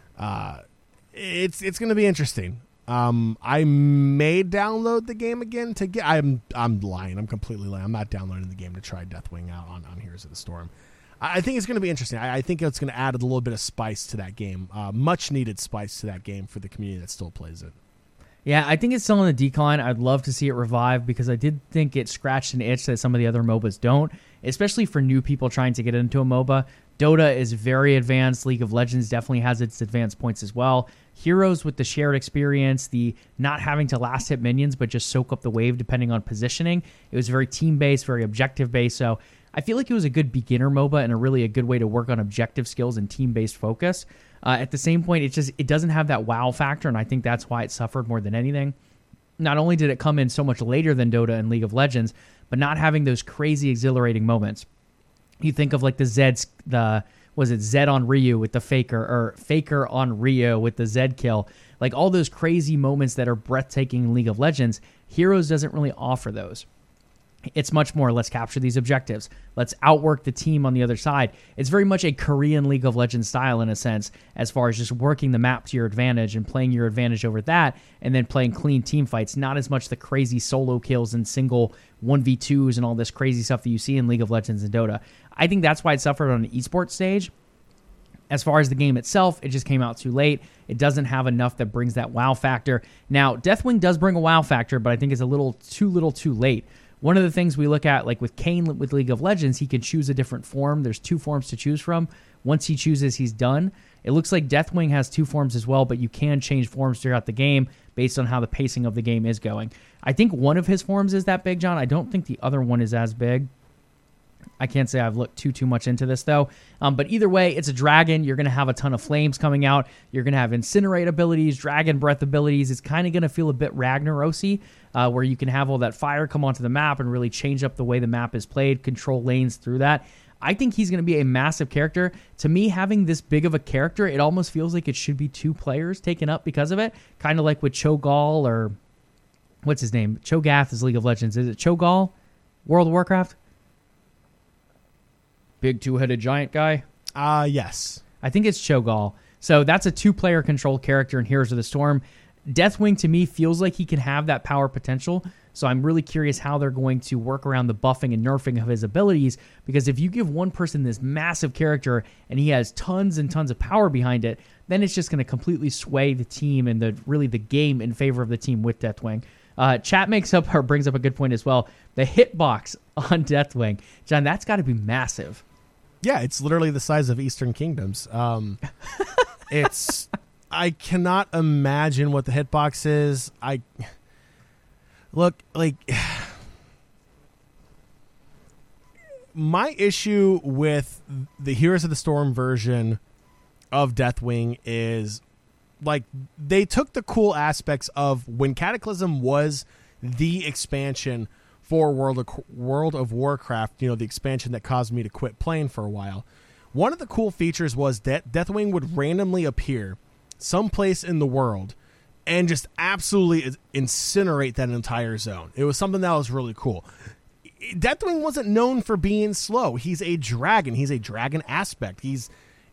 It's going to be interesting. I may download the game again to get. I'm lying. I'm completely lying. I'm not downloading the game to try Deathwing out on Heroes of the Storm. I think it's going to be interesting. I think it's going to add a little bit of spice to that game. Much needed spice to that game for the community that still plays it. Yeah, I think it's still on the decline. I'd love to see it revive because I did think it scratched an itch that some of the other MOBAs don't, especially for new people trying to get into a MOBA. Dota is very advanced. League of Legends definitely has its advanced points as well. Heroes with the shared experience, the not having to last hit minions but just soak up the wave depending on positioning. It was very team-based, very objective-based. So I feel like it was a good beginner MOBA and a good way to work on objective skills and team-based focus. At the same point, it doesn't have that wow factor, and I think that's why it suffered more than anything. Not only did it come in so much later than Dota and League of Legends, but not having those crazy exhilarating moments. You think of like Zed on Ryu with the Faker, or Faker on Ryu with the Zed kill, like all those crazy moments that are breathtaking in League of Legends. Heroes doesn't really offer those. It's much more, let's capture these objectives. Let's outwork the team on the other side. It's very much a Korean League of Legends style in a sense, as far as just working the map to your advantage and playing your advantage over that, and then playing clean team fights. Not as much the crazy solo kills and single 1v2s and all this crazy stuff that you see in League of Legends and Dota. I think that's why it suffered on an esports stage. As far as the game itself, it just came out too late. It doesn't have enough that brings that wow factor. Now, Deathwing does bring a wow factor, but I think it's a little too late. One of the things we look at, like with Kayn with League of Legends, he can choose a different form. There's 2 forms to choose from. Once he chooses, he's done. It looks like Deathwing has 2 forms as well, but you can change forms throughout the game based on how the pacing of the game is going. I think one of his forms is that big, John. I don't think the other one is as big. I can't say I've looked too much into this, though. But either way, it's a dragon. You're going to have a ton of flames coming out. You're going to have incinerate abilities, dragon breath abilities. It's kind of going to feel a bit Ragnaros-y, where you can have all that fire come onto the map and really change up the way the map is played, control lanes through that. I think he's going to be a massive character. To me, having this big of a character, it almost feels like it should be 2 players taken up because of it. Kind of like with Cho'Gall, or what's his name? Cho'Gath is League of Legends. Is it Cho'Gall? World of Warcraft? Big 2-headed giant guy? Yes. I think it's Cho'Gall. So that's a 2-player controlled character in Heroes of the Storm. Deathwing, to me, feels like he can have that power potential. So I'm really curious how they're going to work around the buffing and nerfing of his abilities, because if you give one person this massive character and he has tons and tons of power behind it, then it's just going to completely sway the team and the game in favor of the team with Deathwing. Chat brings up a good point as well. The hitbox on Deathwing. John, that's got to be massive. Yeah, it's literally the size of Eastern Kingdoms. I cannot imagine what the hitbox is. My issue with the Heroes of the Storm version of Deathwing is, like, they took the cool aspects of when Cataclysm was the expansion for World of Warcraft, the expansion that caused me to quit playing for a while. One of the cool features was that Deathwing would randomly appear someplace in the world and just absolutely incinerate that entire zone. It was something that was really cool. Deathwing wasn't known for being slow. He's a dragon. He's a dragon aspect. He's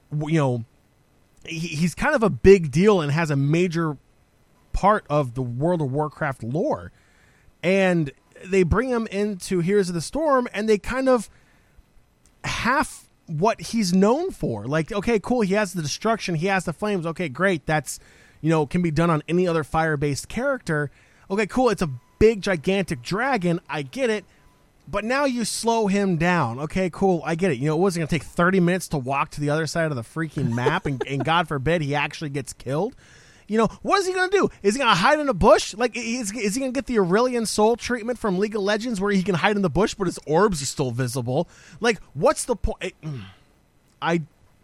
kind of a big deal and has a major part of the World of Warcraft lore. And they bring him into Heroes of the Storm, and they kind of half what he's known for. Like, okay, cool, he has the destruction, he has the flames. Okay, great, that's, can be done on any other fire-based character. Okay, cool, it's a big, gigantic dragon, I get it. But now you slow him down. Okay, cool, I get it. It wasn't going to take 30 minutes to walk to the other side of the freaking map, and God forbid he actually gets killed. What is he going to do? Is he going to hide in a bush? Like, is he going to get the Aurelion Soul treatment from League of Legends where he can hide in the bush but his orbs are still visible? Like, what's the point? I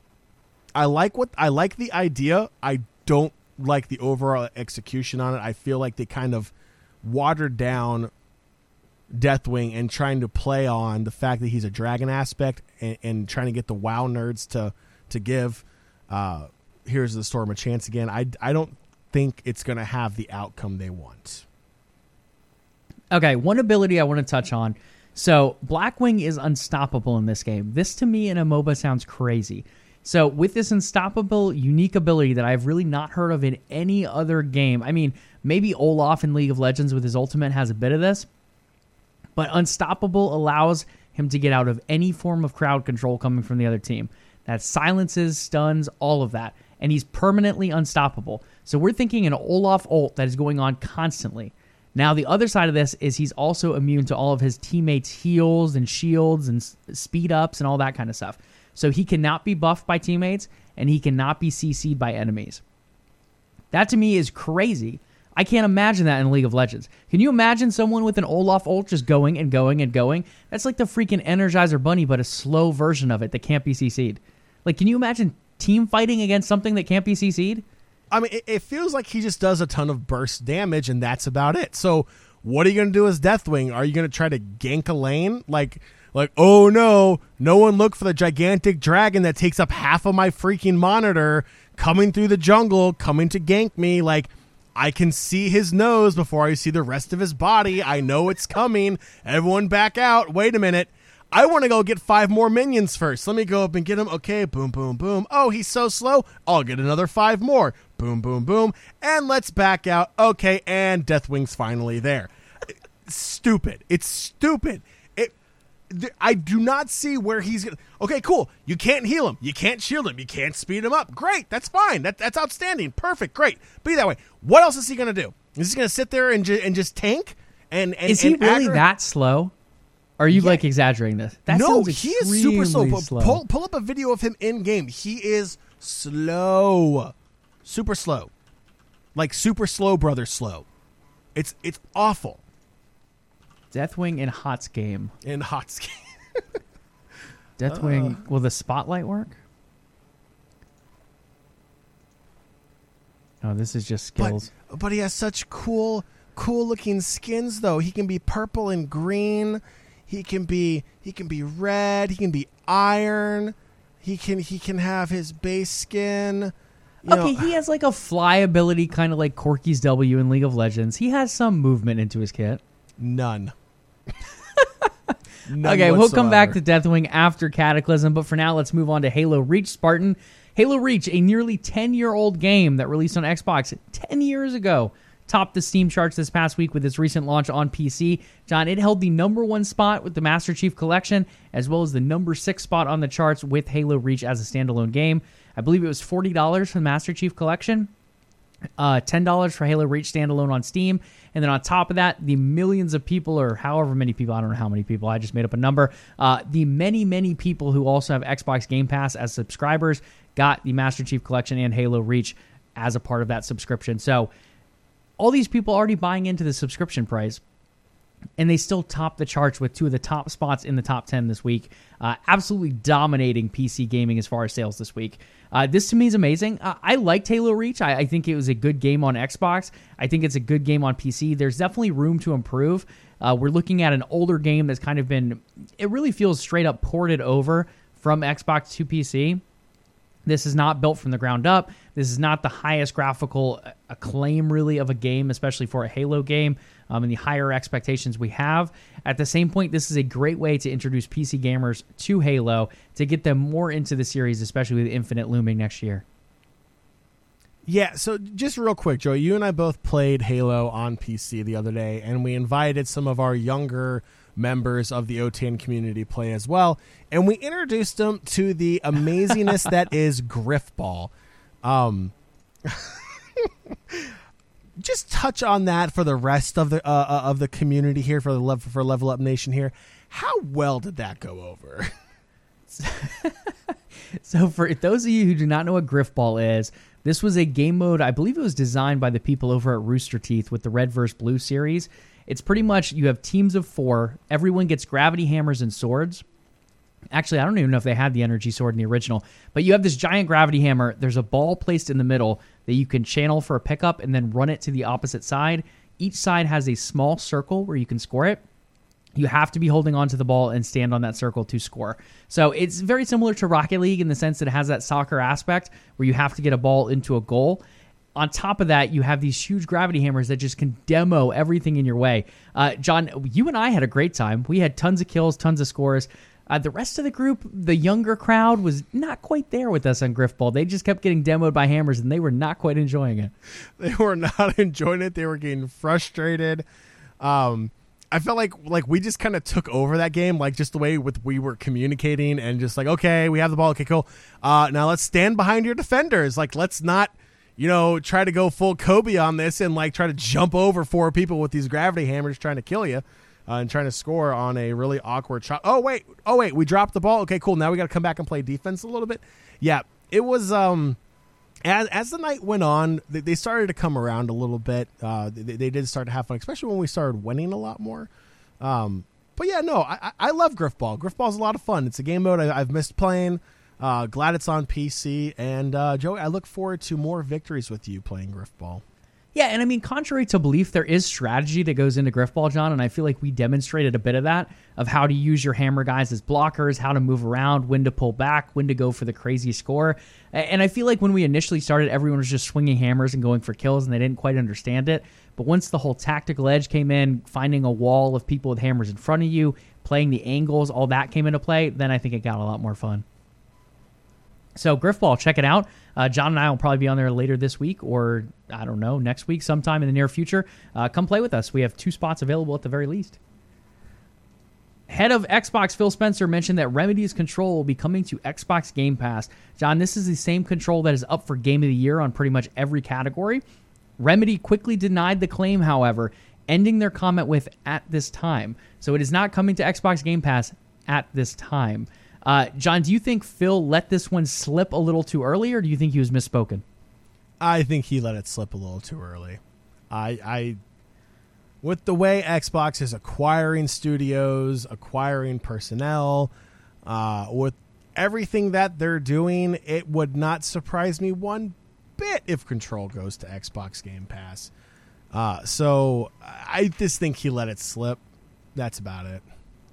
like the idea. I don't like the overall execution on it. I feel like they kind of watered down Deathwing and trying to play on the fact that he's a dragon aspect and trying to get the WoW nerds to give Heroes of the Storm a chance again. I don't think it's going to have the outcome they want. Okay, one ability I want to touch on. So Blackwing is unstoppable in this game. This to me in a MOBA sounds crazy. So with this unstoppable, unique ability that I've really not heard of in any other game. I mean, maybe Olaf in League of Legends with his ultimate has a bit of this. But unstoppable allows him to get out of any form of crowd control coming from the other team. That silences, stuns, all of that. And he's permanently unstoppable. So we're thinking an Olaf ult that is going on constantly. Now, the other side of this is he's also immune to all of his teammates' heals and shields and speed ups and all that kind of stuff. So he cannot be buffed by teammates, and he cannot be CC'd by enemies. That to me is crazy. I can't imagine that in League of Legends. Can you imagine someone with an Olaf ult just going and going and going? That's like the freaking Energizer Bunny, but a slow version of it that can't be CC'd. Like, can you imagine team fighting against something that can't be CC'd? I mean, it feels like he just does a ton of burst damage, and that's about it. So what are you going to do as Deathwing? Are you going to try to gank a lane? Like, oh no one look for the gigantic dragon that takes up half of my freaking monitor coming through the jungle, coming to gank me. Like, I can see his nose before I see the rest of his body. I know it's coming. Everyone back out. Wait a minute. I want to go get 5 more minions first. Let me go up and get him. Okay, boom, boom, boom. Oh, he's so slow. I'll get another 5 more. Boom, boom, boom. And let's back out. Okay, and Deathwing's finally there. Stupid. It's stupid. I do not see where he's going to... Okay, cool. You can't heal him. You can't shield him. You can't speed him up. Great. That's fine. That's outstanding. Perfect. Great. Be that way. What else is he going to do? Is he going to sit there and just tank? Is he really that slow? Or are you like exaggerating this? No, he is super slow. Pull up a video of him in game. He is slow. Super slow. Like Super Slow Brothers slow. It's awful. Deathwing in HOTS game. Deathwing, will the spotlight work? Oh, this is just skills. But he has such cool looking skins though. He can be purple and green. He can be red. He can be iron. He can have his base skin. He has like a fly ability, kind of like Corky's W in League of Legends. He has some movement into his kit. None. Okay, we'll come back to Deathwing after Cataclysm, but for now, let's move on to Halo Reach, Spartan. Halo Reach, a nearly 10-year-old game that released on Xbox 10 years ago, topped the Steam charts this past week with its recent launch on PC. John, it held the #1 spot with the Master Chief Collection, as well as the #6 spot on the charts with Halo Reach as a standalone game. I believe it was $40 for the Master Chief Collection, $10 for Halo Reach standalone on Steam, and then on top of that, the millions of people, or however many people, I don't know how many people, I just made up a number, the many people who also have Xbox Game Pass as subscribers got the Master Chief Collection and Halo Reach as a part of that subscription. So all these people already buying into the subscription price, and they still top the charts with 2 of the top spots in the top 10 this week. Absolutely dominating PC gaming as far as sales this week. This to me is amazing. I liked Halo Reach. I think it was a good game on Xbox. I think it's a good game on PC. There's definitely room to improve. We're looking at an older game that's kind of been... It really feels straight up ported over from Xbox to PC. This is not built from the ground up. This is not the highest graphical acclaim, really, of a game, especially for a Halo game, and the higher expectations we have. At the same point, this is a great way to introduce PC gamers to Halo, to get them more into the series, especially with Infinite looming next year. Yeah, so just real quick, Joey, you and I both played Halo on PC the other day, and we invited some of our younger members of the OTN community play as well, and we introduced them to the amazingness that is Griffball. Just touch on that for the rest of the community here, for Level Up Nation here. How well did that go over? So for those of you who do not know what Griffball is, this was a game mode, I believe it was designed by the people over at Rooster Teeth with the Red vs. Blue series. It's pretty much, you have teams of 4. Everyone gets gravity hammers and swords. Actually, I don't even know if they had the energy sword in the original. But you have this giant gravity hammer. There's a ball placed in the middle that you can channel for a pickup and then run it to the opposite side. Each side has a small circle where you can score it. You have to be holding onto the ball and stand on that circle to score. So it's very similar to Rocket League in the sense that it has that soccer aspect where you have to get a ball into a goal. On top of that, you have these huge gravity hammers that just can demo everything in your way. John, you and I had a great time. We had tons of kills, tons of scores. The rest of the group, the younger crowd, was not quite there with us on Griffball. They just kept getting demoed by hammers, and they were not quite enjoying it. They were not enjoying it. They were getting frustrated. I felt like we just kind of took over that game, like just the way we were communicating and just like, okay, we have the ball. Okay, cool. Now let's stand behind your defenders. Like, let's not, try to go full Kobe on this and like try to jump over 4 people with these gravity hammers trying to kill you and trying to score on a really awkward shot. Oh wait, we dropped the ball. Okay, cool. Now we got to come back and play defense a little bit. Yeah, it was As the night went on, they started to come around a little bit. They did start to have fun, especially when we started winning a lot more. But yeah, no, I love Griffball. Griffball's a lot of fun. It's a game mode I've missed playing. Glad it's on PC. And Joey, I look forward to more victories with you playing Griffball. Yeah, and I mean, contrary to belief, there is strategy that goes into Griffball, John, and I feel like we demonstrated a bit of that, of how to use your hammer guys as blockers, how to move around, when to pull back, when to go for the crazy score. And I feel like when we initially started, everyone was just swinging hammers and going for kills, and they didn't quite understand it. But once the whole tactical edge came in, finding a wall of people with hammers in front of you, playing the angles, all that came into play, then I think it got a lot more fun. So Griffball, check it out. John and I will probably be on there later this week or, I don't know, next week sometime in the near future. Come play with us. We have 2 spots available at the very least. Head of Xbox Phil Spencer mentioned that Remedy's Control will be coming to Xbox Game Pass. John, this is the same Control that is up for Game of the Year on pretty much every category. Remedy quickly denied the claim, however, ending their comment with, "at this time." So it is not coming to Xbox Game Pass at this time. John, do you think Phil let this one slip a little too early, or do you think he was misspoken? I think he let it slip a little too early. I with the way Xbox is acquiring studios, acquiring personnel, with everything that they're doing, it would not surprise me one bit if Control goes to Xbox Game Pass. So I just think he let it slip. That's about it.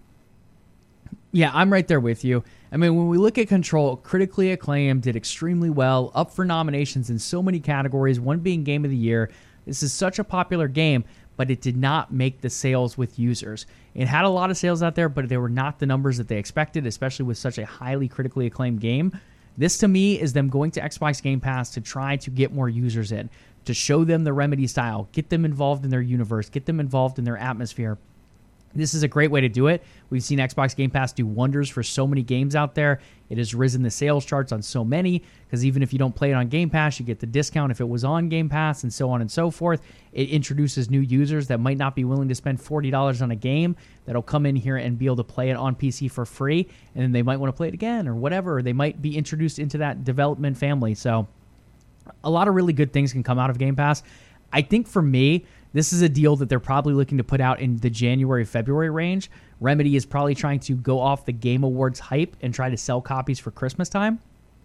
Yeah, I'm right there with you. I mean, when we look at Control, critically acclaimed, did extremely well, up for nominations in so many categories, one being Game of the Year. This is such a popular game, but it did not make the sales with users. It had a lot of sales out there, but they were not the numbers that they expected, especially with such a highly critically acclaimed game. This, to me, is them going to Xbox Game Pass to try to get more users in, to show them the Remedy style, get them involved in their universe, get them involved in their atmosphere. This is a great way to do it. We've seen Xbox Game Pass do wonders for so many games out there. It has risen the sales charts on so many, because even if you don't play it on Game Pass, you get the discount if it was on Game Pass, and so on and so forth. It introduces new users that might not be willing to spend $40 on a game that'll come in here and be able to play it on PC for free, and then they might want to play it again or whatever, or they might be introduced into that development family. So a lot of really good things can come out of Game Pass. I think for me, this is a deal that they're probably looking to put out in the January-February range. Remedy is probably trying to go off the Game Awards hype and try to sell copies for Christmas time.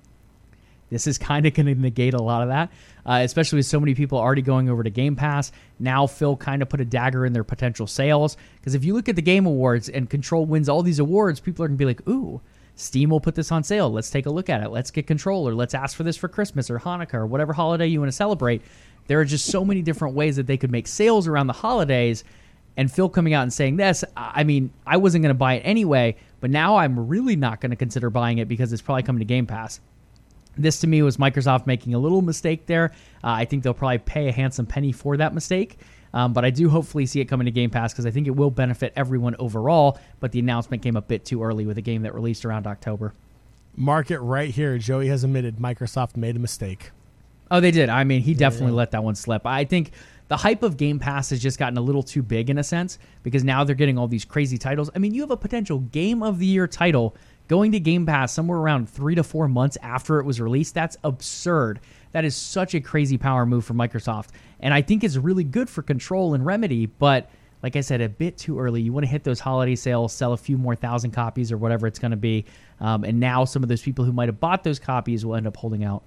This is kind of going to negate a lot of that, especially with so many people already going over to Game Pass. Now Phil kind of put a dagger in their potential sales, because if you look at the Game Awards and Control wins all these awards, people are going to be like, ooh, Steam will put this on sale. Let's take a look at it. Let's get Control, or let's ask for this for Christmas or Hanukkah or whatever holiday you want to celebrate. There are just so many different ways that they could make sales around the holidays, and Phil coming out and saying this, I mean, I wasn't going to buy it anyway, but now I'm really not going to consider buying it because it's probably coming to Game Pass. This, to me, was Microsoft making a little mistake there. I think they'll probably pay a handsome penny for that mistake, but I do hopefully see it coming to Game Pass because I think it will benefit everyone overall, but the announcement came a bit too early with a game that released around October. Mark it right here. Joey has admitted Microsoft made a mistake. Oh, they did. I mean, he definitely let that one slip. I think the hype of Game Pass has just gotten a little too big in a sense, because now they're getting all these crazy titles. I mean, you have a potential Game of the Year title going to Game Pass somewhere around 3 to 4 months after it was released. That's absurd. That is such a crazy power move for Microsoft. And I think it's really good for Control and Remedy, but like I said, a bit too early. You want to hit those holiday sales, sell a few more thousand copies or whatever it's going to be. And now some of those people who might have bought those copies will end up holding out.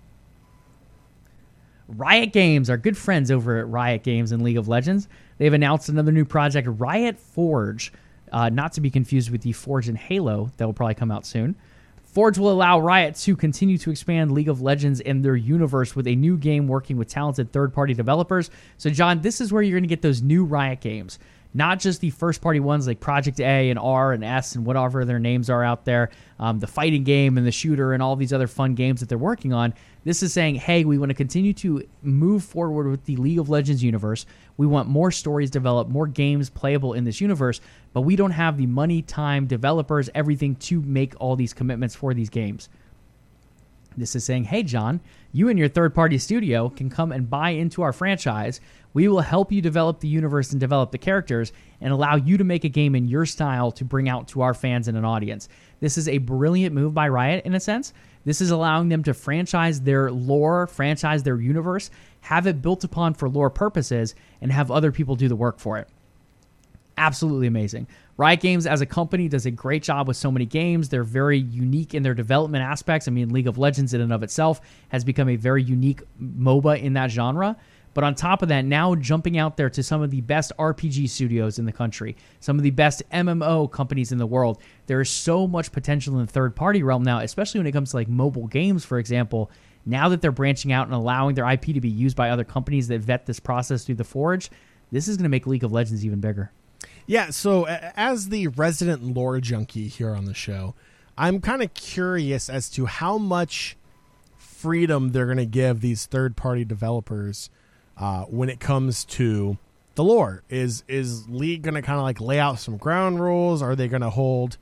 Riot Games, our good friends over at Riot Games and League of Legends, they've announced another new project, Riot Forge, not to be confused with the Forge in Halo that will probably come out soon. Forge will allow Riot to continue to expand League of Legends and their universe with a new game working with talented third-party developers. So, John, this is where you're going to get those new Riot games. Not just the first-party ones like Project A and R and S and whatever their names are out there, the fighting game and the shooter and all these other fun games that they're working on. This is saying, hey, we want to continue to move forward with the League of Legends universe. We want more stories developed, more games playable in this universe, but we don't have the money, time, developers, everything to make all these commitments for these games. This is saying, hey, John, you and your third-party studio can come and buy into our franchise. We will help you develop the universe and develop the characters and allow you to make a game in your style to bring out to our fans and an audience. This is a brilliant move by Riot, in a sense. This is allowing them to franchise their lore, franchise their universe, have it built upon for lore purposes, and have other people do the work for it. Absolutely amazing. Riot Games as a company does a great job with so many games. They're very unique in their development aspects. I mean, League of Legends in and of itself has become a very unique MOBA in that genre. But on top of that, now jumping out there to some of the best RPG studios in the country, some of the best MMO companies in the world. There is so much potential in the third-party realm now, especially when it comes to like mobile games, for example. Now that they're branching out and allowing their IP to be used by other companies that vet this process through the Forge, this is going to make League of Legends even bigger. Yeah, so as the resident lore junkie here on the show, I'm kind of curious as to how much freedom they're going to give these third-party developers when it comes to the lore. Is League going to kind of like lay out some ground rules? Are they going to hold,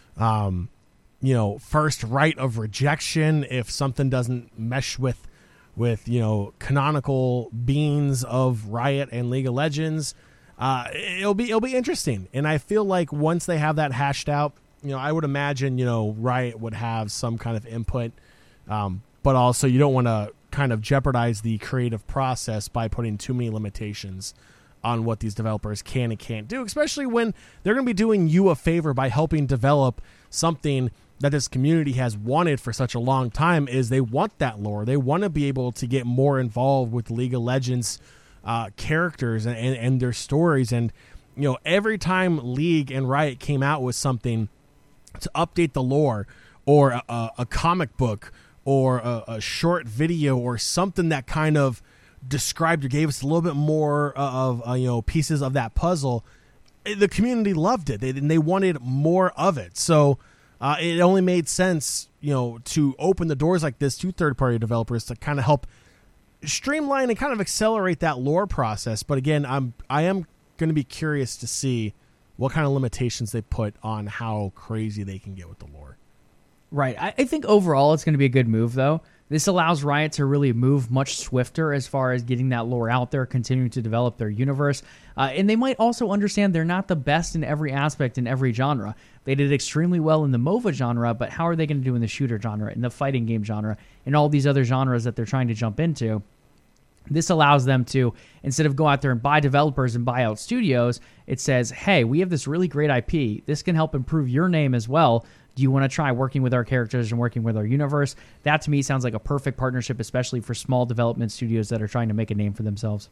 first right of rejection if something doesn't mesh with canonical beings of Riot and League of Legends? It'll be interesting, and I feel like once they have that hashed out, I would imagine Riot would have some kind of input, but also you don't want to kind of jeopardize the creative process by putting too many limitations on what these developers can and can't do, especially when they're going to be doing you a favor by helping develop something that this community has wanted for such a long time. Is they want that lore, they want to be able to get more involved with League of Legends characters and their stories. And every time League and Riot came out with something to update the lore, or a comic book, or a short video, or something that kind of described or gave us a little bit more of pieces of that puzzle, the community loved it. They wanted more of it. So it only made sense to open the doors like this to third-party developers to kind of help streamline and kind of accelerate that lore process. But again, I am going to be curious to see what kind of limitations they put on how crazy they can get with the lore. Right. I think overall it's going to be a good move, though. This allows Riot to really move much swifter as far as getting that lore out there, continuing to develop their universe. And they might also understand they're not the best in every aspect in every genre. They did extremely well in the MOBA genre, but how are they going to do in the shooter genre, in the fighting game genre, and all these other genres that they're trying to jump into? This allows them to, instead of go out there and buy developers and buy out studios, it says, hey, we have this really great IP. This can help improve your name as well. Do you want to try working with our characters and working with our universe? That, to me, sounds like a perfect partnership, especially for small development studios that are trying to make a name for themselves.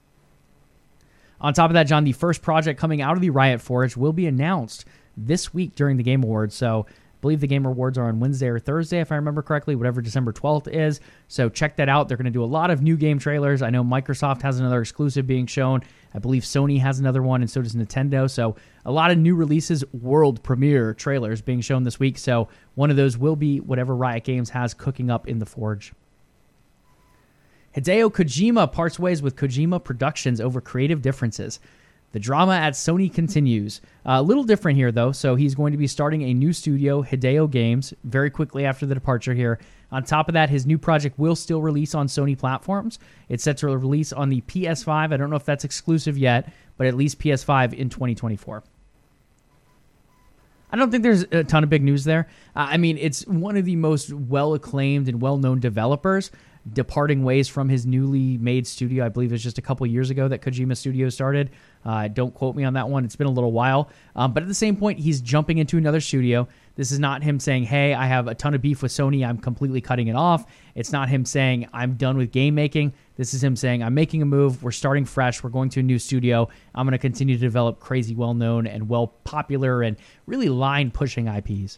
On top of that, John, the first project coming out of the Riot Forge will be announced this week during the Game Awards. So I believe the Game Awards are on Wednesday or Thursday, if I remember correctly, whatever December 12th is. So check that out. They're going to do a lot of new game trailers. I know Microsoft has another exclusive being shown. I believe Sony has another one, and so does Nintendo. So a lot of new releases, world premiere trailers being shown this week. So one of those will be whatever Riot Games has cooking up in the Forge. Hideo Kojima parts ways with Kojima Productions over creative differences. The drama at Sony continues. A little different here, though. So he's going to be starting a new studio, Hideo Games, very quickly after the departure here. On top of that, his new project will still release on Sony platforms. It's set to release on the PS5. I don't know if that's exclusive yet, but at least PS5 in 2024. I don't think there's a ton of big news there. I mean, it's one of the most well-acclaimed and well-known developers departing ways from his newly made studio. I believe it was just a couple years ago that Kojima Studio started. Don't quote me on that one. It's been a little while. But at the same point, he's jumping into another studio. This is not him saying, hey, I have a ton of beef with Sony, I'm completely cutting it off. It's not him saying, I'm done with game making. This is him saying, I'm making a move. We're starting fresh. We're going to a new studio. I'm going to continue to develop crazy, well-known and well-popular and really line-pushing IPs.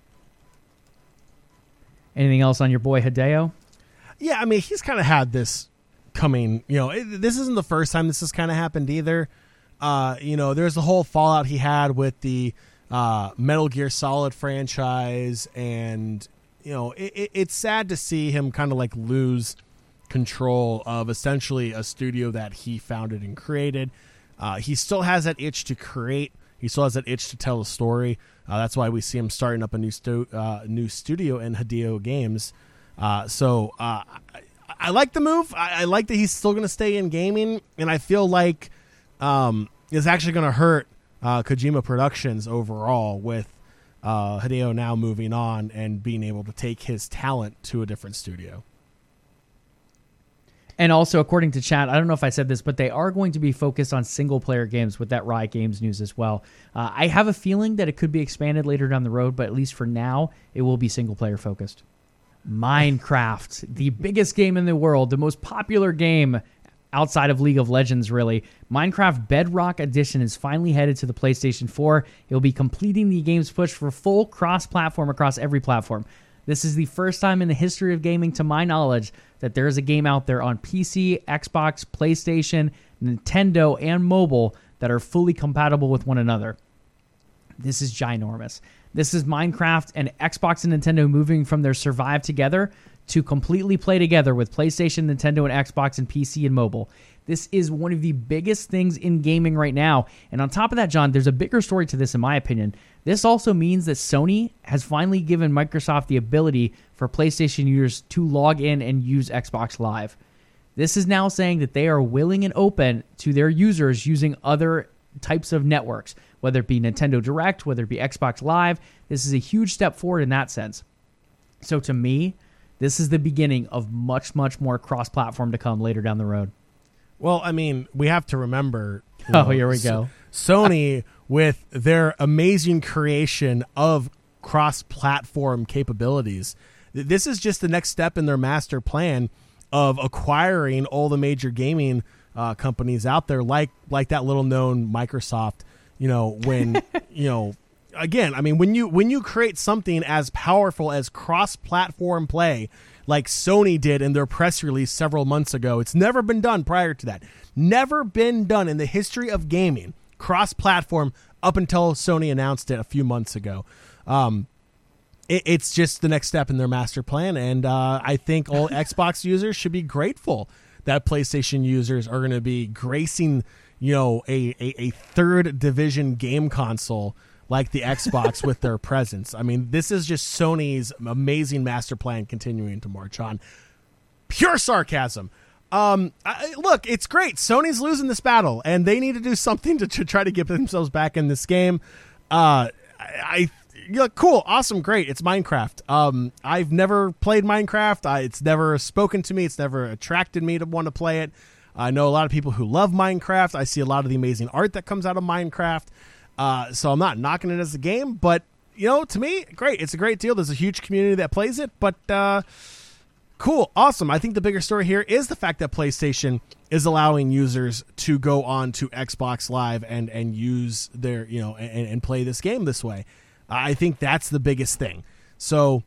Anything else on your boy Hideo? Yeah, I mean, he's kind of had this coming. This isn't the first time this has kind of happened either. There's the whole fallout he had with the Metal Gear Solid franchise, and it's sad to see him kind of like lose control of essentially a studio that he founded and created. He still has that itch to create. He still has that itch to tell a story. That's why we see him starting up a new studio in Hideo Games. I like the move. I like that he's still going to stay in gaming, and I feel like it's actually going to hurt Kojima Productions overall with Hideo now moving on and being able to take his talent to a different studio. And also, according to chat, I don't know if I said this, but they are going to be focused on single-player games with that Riot Games news as well. I have a feeling that it could be expanded later down the road, but at least for now, it will be single-player focused. Minecraft, the biggest game in the world, the most popular game outside of League of Legends, really. Minecraft Bedrock Edition is finally headed to the PlayStation 4. It will be completing the game's push for full cross-platform across every platform. This is the first time in the history of gaming, to my knowledge, that there is a game out there on PC, Xbox, PlayStation, Nintendo, and mobile that are fully compatible with one another. This is ginormous. This is Minecraft and Xbox and Nintendo moving from their survive together to completely play together with PlayStation, Nintendo, and Xbox, and PC and mobile. This is one of the biggest things in gaming right now. And on top of that, John, there's a bigger story to this, in my opinion. This also means that Sony has finally given Microsoft the ability for PlayStation users to log in and use Xbox Live. This is now saying that they are willing and open to their users using other types of networks, whether it be Nintendo Direct, whether it be Xbox Live. This is a huge step forward in that sense. So to me, this is the beginning of much, much more cross-platform to come later down the road. Well, I mean, we have to remember... Here we go. Sony, with their amazing creation of cross-platform capabilities, this is just the next step in their master plan of acquiring all the major gaming companies out there, like that little-known Microsoft. When again, I mean, when you create something as powerful as cross-platform play, like Sony did in their press release several months ago. It's never been done prior to that. Never been done in the history of gaming, cross-platform, up until Sony announced it a few months ago. It's just the next step in their master plan, and I think all Xbox users should be grateful that PlayStation users are going to be gracing, a third division game console like the Xbox with their presence. I mean, this is just Sony's amazing master plan continuing to march on. Pure sarcasm. Look, it's great. Sony's losing this battle, and they need to do something to try to get themselves back in this game. Cool, awesome, great. It's Minecraft. I've never played Minecraft. It's never spoken to me. It's never attracted me to want to play it. I know a lot of people who love Minecraft. I see a lot of the amazing art that comes out of Minecraft. So I'm not knocking it as a game, but, to me, great. It's a great deal. There's a huge community that plays it, but cool, awesome. I think the bigger story here is the fact that PlayStation is allowing users to go on to Xbox Live and use their, and play this game this way. I think that's the biggest thing. So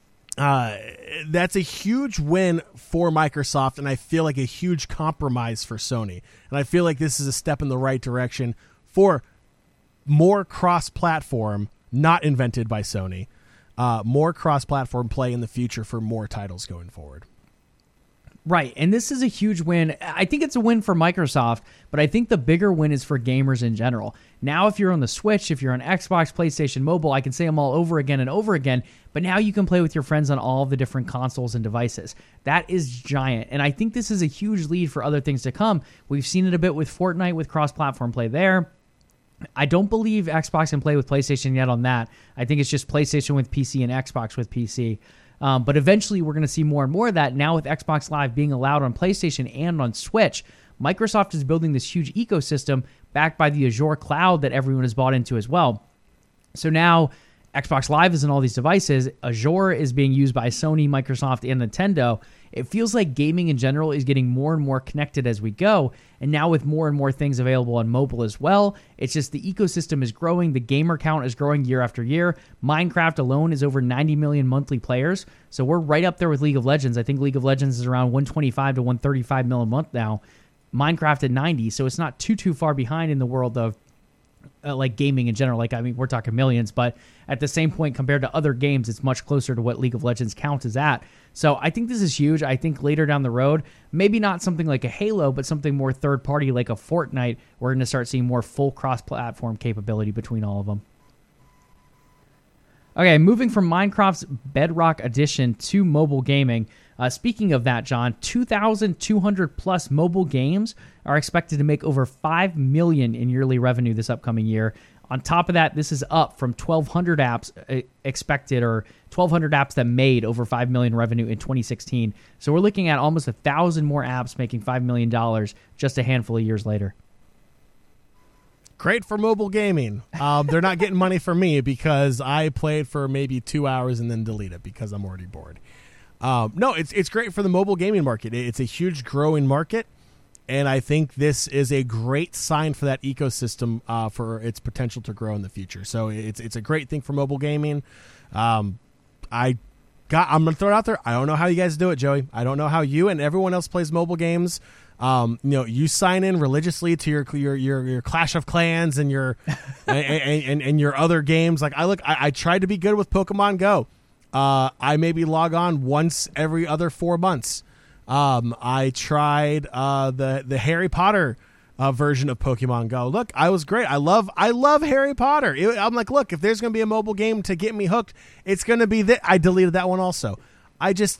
that's a huge win for Microsoft, and I feel like a huge compromise for Sony. And I feel like this is a step in the right direction for more cross-platform, not invented by Sony, more cross-platform play in the future for more titles going forward. Right, and this is a huge win. I think it's a win for Microsoft, but I think the bigger win is for gamers in general. Now, if you're on the Switch, if you're on Xbox, PlayStation, mobile, I can say them all over again and over again, but now you can play with your friends on all the different consoles and devices. That is giant, and I think this is a huge lead for other things to come. We've seen it a bit with Fortnite, with cross-platform play there. I don't believe Xbox can play with PlayStation yet on that. I think it's just PlayStation with PC and Xbox with PC. But eventually we're going to see more and more of that. Now with Xbox Live being allowed on PlayStation and on Switch, Microsoft is building this huge ecosystem backed by the Azure cloud that everyone has bought into as well. So now Xbox Live is in all these devices. Azure is being used by Sony, Microsoft, and Nintendo. It feels like gaming in general is getting more and more connected as we go. And now with more and more things available on mobile as well, it's just the ecosystem is growing. The gamer count is growing year after year. Minecraft alone is over 90 million monthly players. So we're right up there with League of Legends. I think League of Legends is around 125 to 135 mil a month now. Minecraft at 90. So it's not too far behind in the world of like gaming in general. Like, I mean, we're talking millions, but at the same point, compared to other games, it's much closer to what League of Legends count is at. So I think this is huge. I think later down the road, maybe not something like a Halo, but something more third party like a Fortnite, we're going to start seeing more full cross-platform capability between all of them. Okay, moving from Minecraft's Bedrock Edition to mobile gaming. Speaking of that, John, 2,200 plus mobile games are expected to make over $5 million in yearly revenue this upcoming year. On top of that, this is up from 1,200 apps expected, or 1,200 apps that made over $5 million revenue in 2016. So we're looking at almost 1,000 more apps making $5 million just a handful of years later. Great for mobile gaming. They're not getting money from me because I played for maybe 2 hours and then delete it because I'm already bored. No, it's great for the mobile gaming market. It's a huge growing market, and I think this is a great sign for that ecosystem for its potential to grow in the future. So it's a great thing for mobile gaming. I'm gonna throw it out there. I don't know how you guys do it, Joey. I don't know how you and everyone else plays mobile games. You sign in religiously to your Clash of Clans and your and your other games. Like I tried to be good with Pokemon Go. I maybe log on once every other 4 months. I tried the Harry Potter version of Pokemon Go. Look, I was great. I love Harry Potter. I'm like, look, if there's gonna be a mobile game to get me hooked, it's gonna be that. I deleted that one also. I just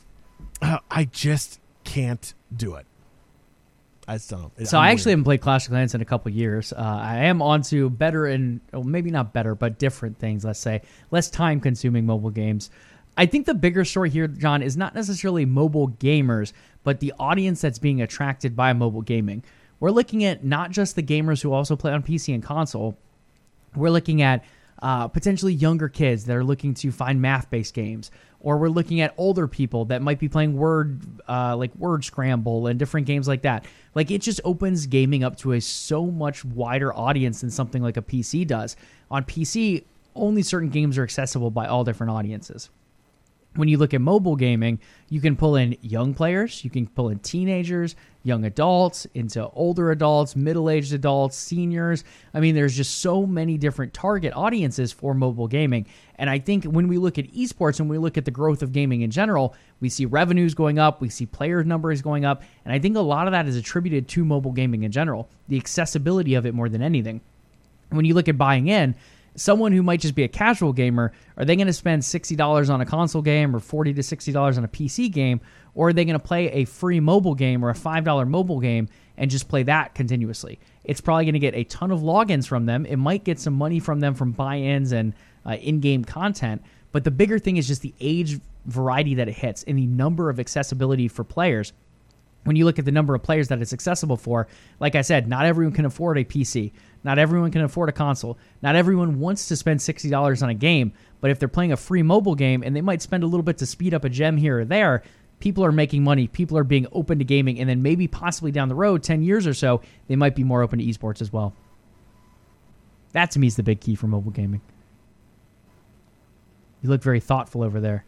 can't do it. I just don't know. So I actually haven't played Clash of Clans in a couple years. I am onto better and maybe not better, but different things. Let's say less time-consuming mobile games. I think the bigger story here, John, is not necessarily mobile gamers, but the audience that's being attracted by mobile gaming. We're looking at not just the gamers who also play on PC and console. We're looking at potentially younger kids that are looking to find math-based games, or we're looking at older people that might be playing Word Scramble and different games like that. Like, it just opens gaming up to a so much wider audience than something like a PC does. On PC, only certain games are accessible by all different audiences. When you look at mobile gaming, you can pull in young players, you can pull in teenagers, young adults, into older adults, middle-aged adults, seniors. I mean, there's just so many different target audiences for mobile gaming. And I think when we look at esports and we look at the growth of gaming in general, we see revenues going up, we see player numbers going up, and I think a lot of that is attributed to mobile gaming in general, the accessibility of it more than anything. When you look at buying in, someone who might just be a casual gamer, are they going to spend $60 on a console game or $40 to $60 on a PC game, or are they going to play a free mobile game or a $5 mobile game and just play that continuously? It's probably going to get a ton of logins from them. It might get some money from them from buy-ins and in-game content, but the bigger thing is just the age variety that it hits and the number of accessibility for players. When you look at the number of players that it's accessible for, like I said, not everyone can afford a PC. Not everyone can afford a console. Not everyone wants to spend $60 on a game, but if they're playing a free mobile game and they might spend a little bit to speed up a gem here or there, people are making money, people are being open to gaming, and then maybe possibly down the road, 10 years or so, they might be more open to esports as well. That to me is the big key for mobile gaming. You look very thoughtful over there.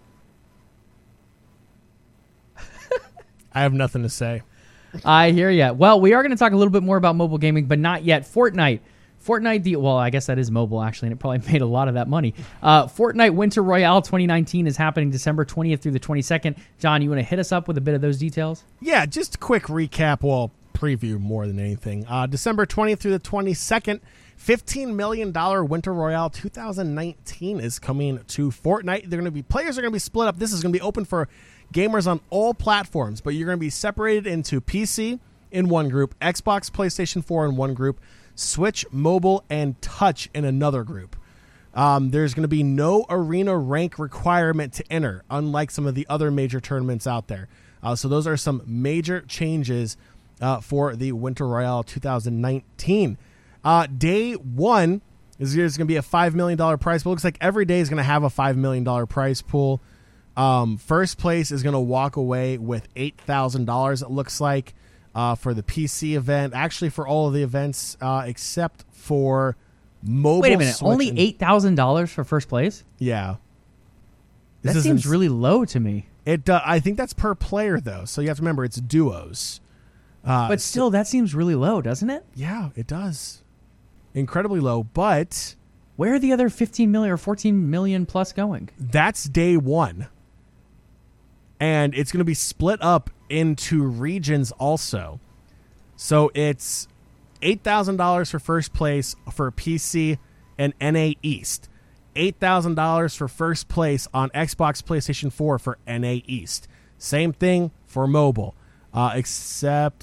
I have nothing to say. I hear ya. Well, we are going to talk a little bit more about mobile gaming, but not yet. Fortnite, well, I guess that is mobile, actually, and it probably made a lot of that money. Fortnite Winter Royale 2019 is happening December 20th through the 22nd. John, you want to hit us up with a bit of those details? Yeah, just a quick recap, preview more than anything. December 20th through the 22nd, $15 million Winter Royale 2019 is coming to Fortnite. Players are going to be split up. This is going to be open for gamers on all platforms, but you're going to be separated into PC in one group, Xbox, PlayStation 4 in one group, Switch, mobile, and touch in another group. There's going to be no arena rank requirement to enter, unlike some of the other major tournaments out there. So those are some major changes for the Winter Royale 2019. Day one is going to be a $5 million prize pool. Looks like every day is going to have a $5 million prize pool. First place is going to walk away with $8,000, it looks like, for the PC event. Actually, for all of the events except for mobile. Wait a minute, Switch only $8,000 for first place? Yeah. That seems really low to me. I think that's per player, though. So you have to remember, it's duos. But still, that seems really low, doesn't it? Yeah, it does. Incredibly low, but where are the other 15 million or 14 million plus going? That's day one. And it's going to be split up into regions also. So it's $8,000 for first place for PC and NA East. $8,000 for first place on Xbox, PlayStation 4 for NA East. Same thing for mobile, except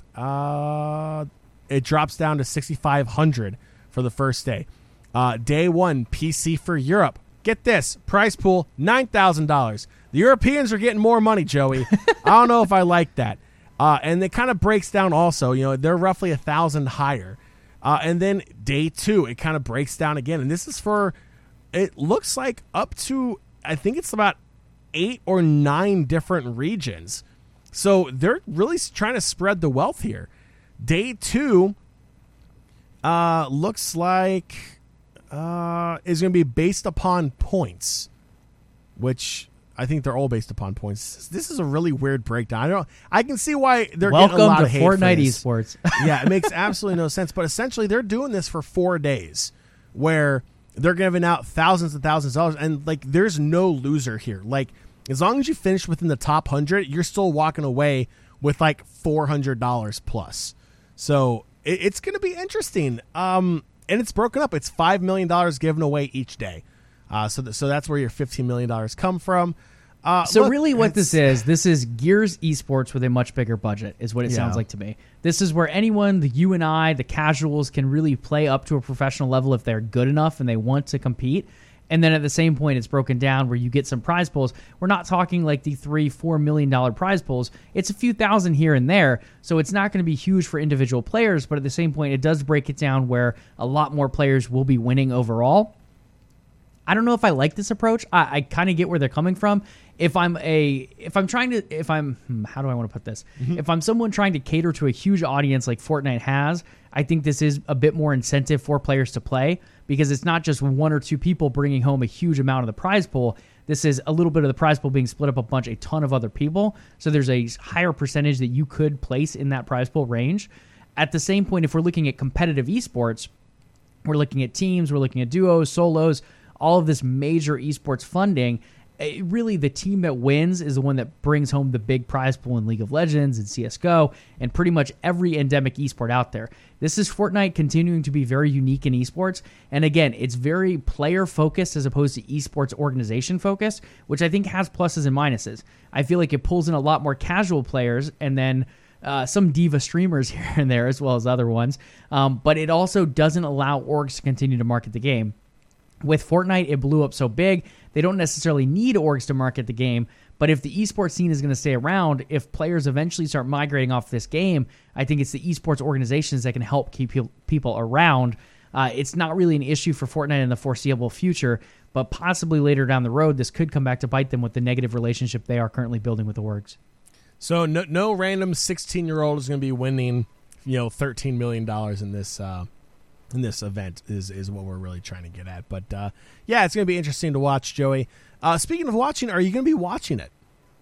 it drops down to $6,500 for the first day. Day one, PC for Europe. Get this, prize pool, $9,000. The Europeans are getting more money, Joey. I don't know if I like that. And it kind of breaks down also. They're roughly $1,000 higher. And then day two, it kind of breaks down again. And this is for, it looks like up to, I think it's about 8 or 9 different regions. So they're really trying to spread the wealth here. Day two looks like is going to be based upon points, which I think they're all based upon points. This is a really weird breakdown. I can see why they're getting a lot of hate Welcome to Fortnite for this. esports. Yeah, it makes absolutely no sense. But essentially, they're doing this for 4 days, where they're giving out thousands and thousands of dollars, and there's no loser here. As long as you finish within the top 100, you're still walking away with $400 plus. So it's going to be interesting. And it's broken up. It's $5 million given away each day. So that's where your $15 million come from. Really what this is Gears Esports with a much bigger budget is what it sounds like to me. This is where anyone, you and I, the casuals, can really play up to a professional level if they're good enough and they want to compete. And then at the same point, it's broken down where you get some prize pools. We're not talking like the $3-4 million prize pools. It's a few thousand here and there. So it's not going to be huge for individual players. But at the same point, it does break it down where a lot more players will be winning overall. I don't know if I like this approach. I kind of get where they're coming from. How do I want to put this? Mm-hmm. If I'm someone trying to cater to a huge audience like Fortnite has, I think this is a bit more incentive for players to play, because it's not just 1 or 2 people bringing home a huge amount of the prize pool. This is a little bit of the prize pool being split up a ton of other people. So there's a higher percentage that you could place in that prize pool range. At the same point, if we're looking at competitive esports, we're looking at teams, we're looking at duos, solos, all of this major esports funding. Really, the team that wins is the one that brings home the big prize pool in League of Legends and CSGO and pretty much every endemic esport out there. This is Fortnite continuing to be very unique in esports. And again, it's very player-focused as opposed to esports organization-focused, which I think has pluses and minuses. I feel like it pulls in a lot more casual players and then some diva streamers here and there as well as other ones. But it also doesn't allow orgs to continue to market the game. With Fortnite, it blew up so big, they don't necessarily need orgs to market the game, but if the esports scene is going to stay around, if players eventually start migrating off this game, I think it's the esports organizations that can help keep people around. It's not really an issue for Fortnite in the foreseeable future, but possibly later down the road, this could come back to bite them with the negative relationship they are currently building with the orgs. So no random 16-year-old is going to be winning, $13 million in this event is what we're really trying to get at. But, it's going to be interesting to watch, Joey. Speaking of watching, are you going to be watching it?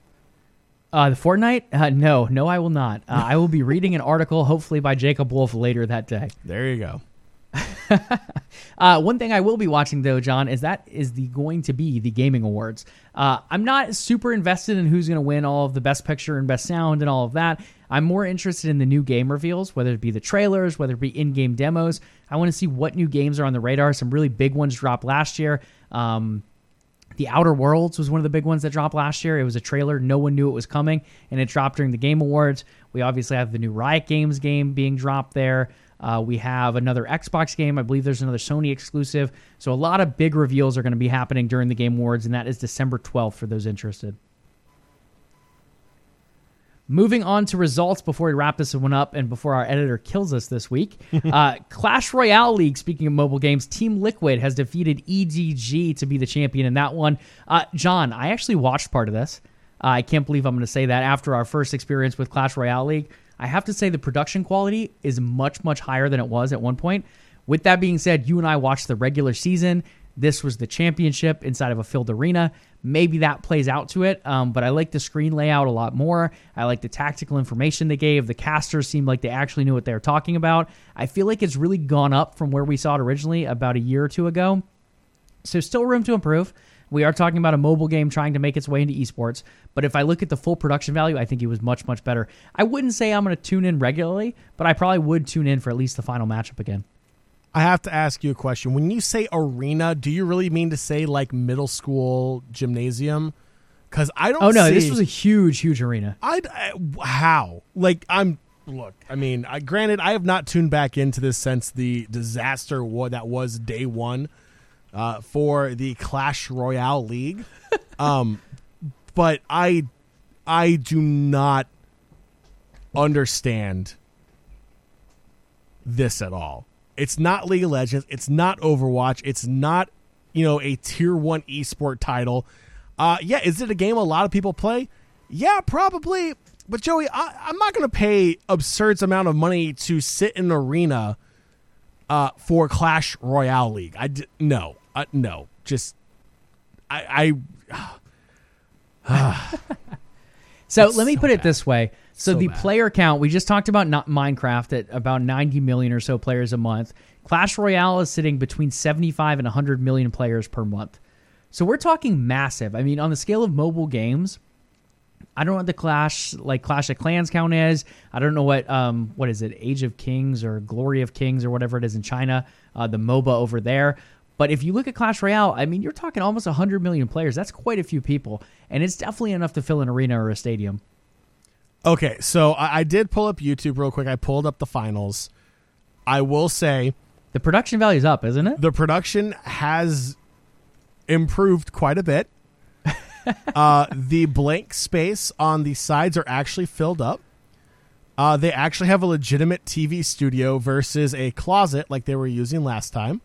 The Fortnite? No, I will not. I will be reading an article, hopefully by Jacob Wolf, later that day. There you go. One thing I will be watching, though, John, is going to be the Gaming Awards. I'm not super invested in who's going to win all of the Best Picture and Best Sound and all of that. I'm more interested in the new game reveals, whether it be the trailers, whether it be in-game demos. I want to see what new games are on the radar. Some really big ones dropped last year. The Outer Worlds was one of the big ones that dropped last year. It was a trailer. No one knew it was coming, and it dropped during the Game Awards. We obviously have the new Riot Games game being dropped there. We have another Xbox game. I believe there's another Sony exclusive. So a lot of big reveals are going to be happening during the Game Awards, and that is December 12th for those interested. Moving on to results before we wrap this one up and before our editor kills us this week. Clash Royale League, speaking of mobile games, Team Liquid has defeated EDG to be the champion in that one. John, I actually watched part of this. I can't believe I'm going to say that after our first experience with Clash Royale League. I have to say the production quality is much, much higher than it was at one point. With that being said, you and I watched the regular season. This was the championship inside of a filled arena. Maybe that plays out to it, but I like the screen layout a lot more. I like the tactical information they gave. The casters seemed like they actually knew what they were talking about. I feel like it's really gone up from where we saw it originally about a year or two ago. So still room to improve. We are talking about a mobile game trying to make its way into esports, but if I look at the full production value, I think it was much, much better. I wouldn't say I'm going to tune in regularly, but I probably would tune in for at least the final matchup again. I have to ask you a question. When you say arena, do you really mean to say like middle school gymnasium? Because I don't. Oh no, see, this was a huge arena. How? Like look. I mean, granted, I have not tuned back into this since the disaster that was day one for the Clash Royale League. But I do not understand this at all. It's not League of Legends. It's not Overwatch. It's not, a tier 1 esport title. Yeah, is it a game a lot of people play? Yeah, probably. But Joey, I'm not going to pay absurd amount of money to sit in an arena for Clash Royale League. No. Just So let me put it bad. this way. So the bad. player count, we just talked about Minecraft at about 90 million or so players a month. Clash Royale is sitting between 75 and 100 million players per month. So we're talking massive. I mean, on the scale of mobile games, I don't know what the Clash of Clans count is. I don't know what is it, Age of Kings or Glory of Kings or whatever it is in China, the MOBA over there. But if you look at Clash Royale, I mean, you're talking almost 100 million players. That's quite a few people, and it's definitely enough to fill an arena or a stadium. Okay, so I did pull up YouTube real quick. I pulled up the finals. I will say The production value's up, isn't it? the production has improved quite a bit. The blank space on the sides are actually filled up. They actually have a legitimate TV studio versus a closet like they were using last time.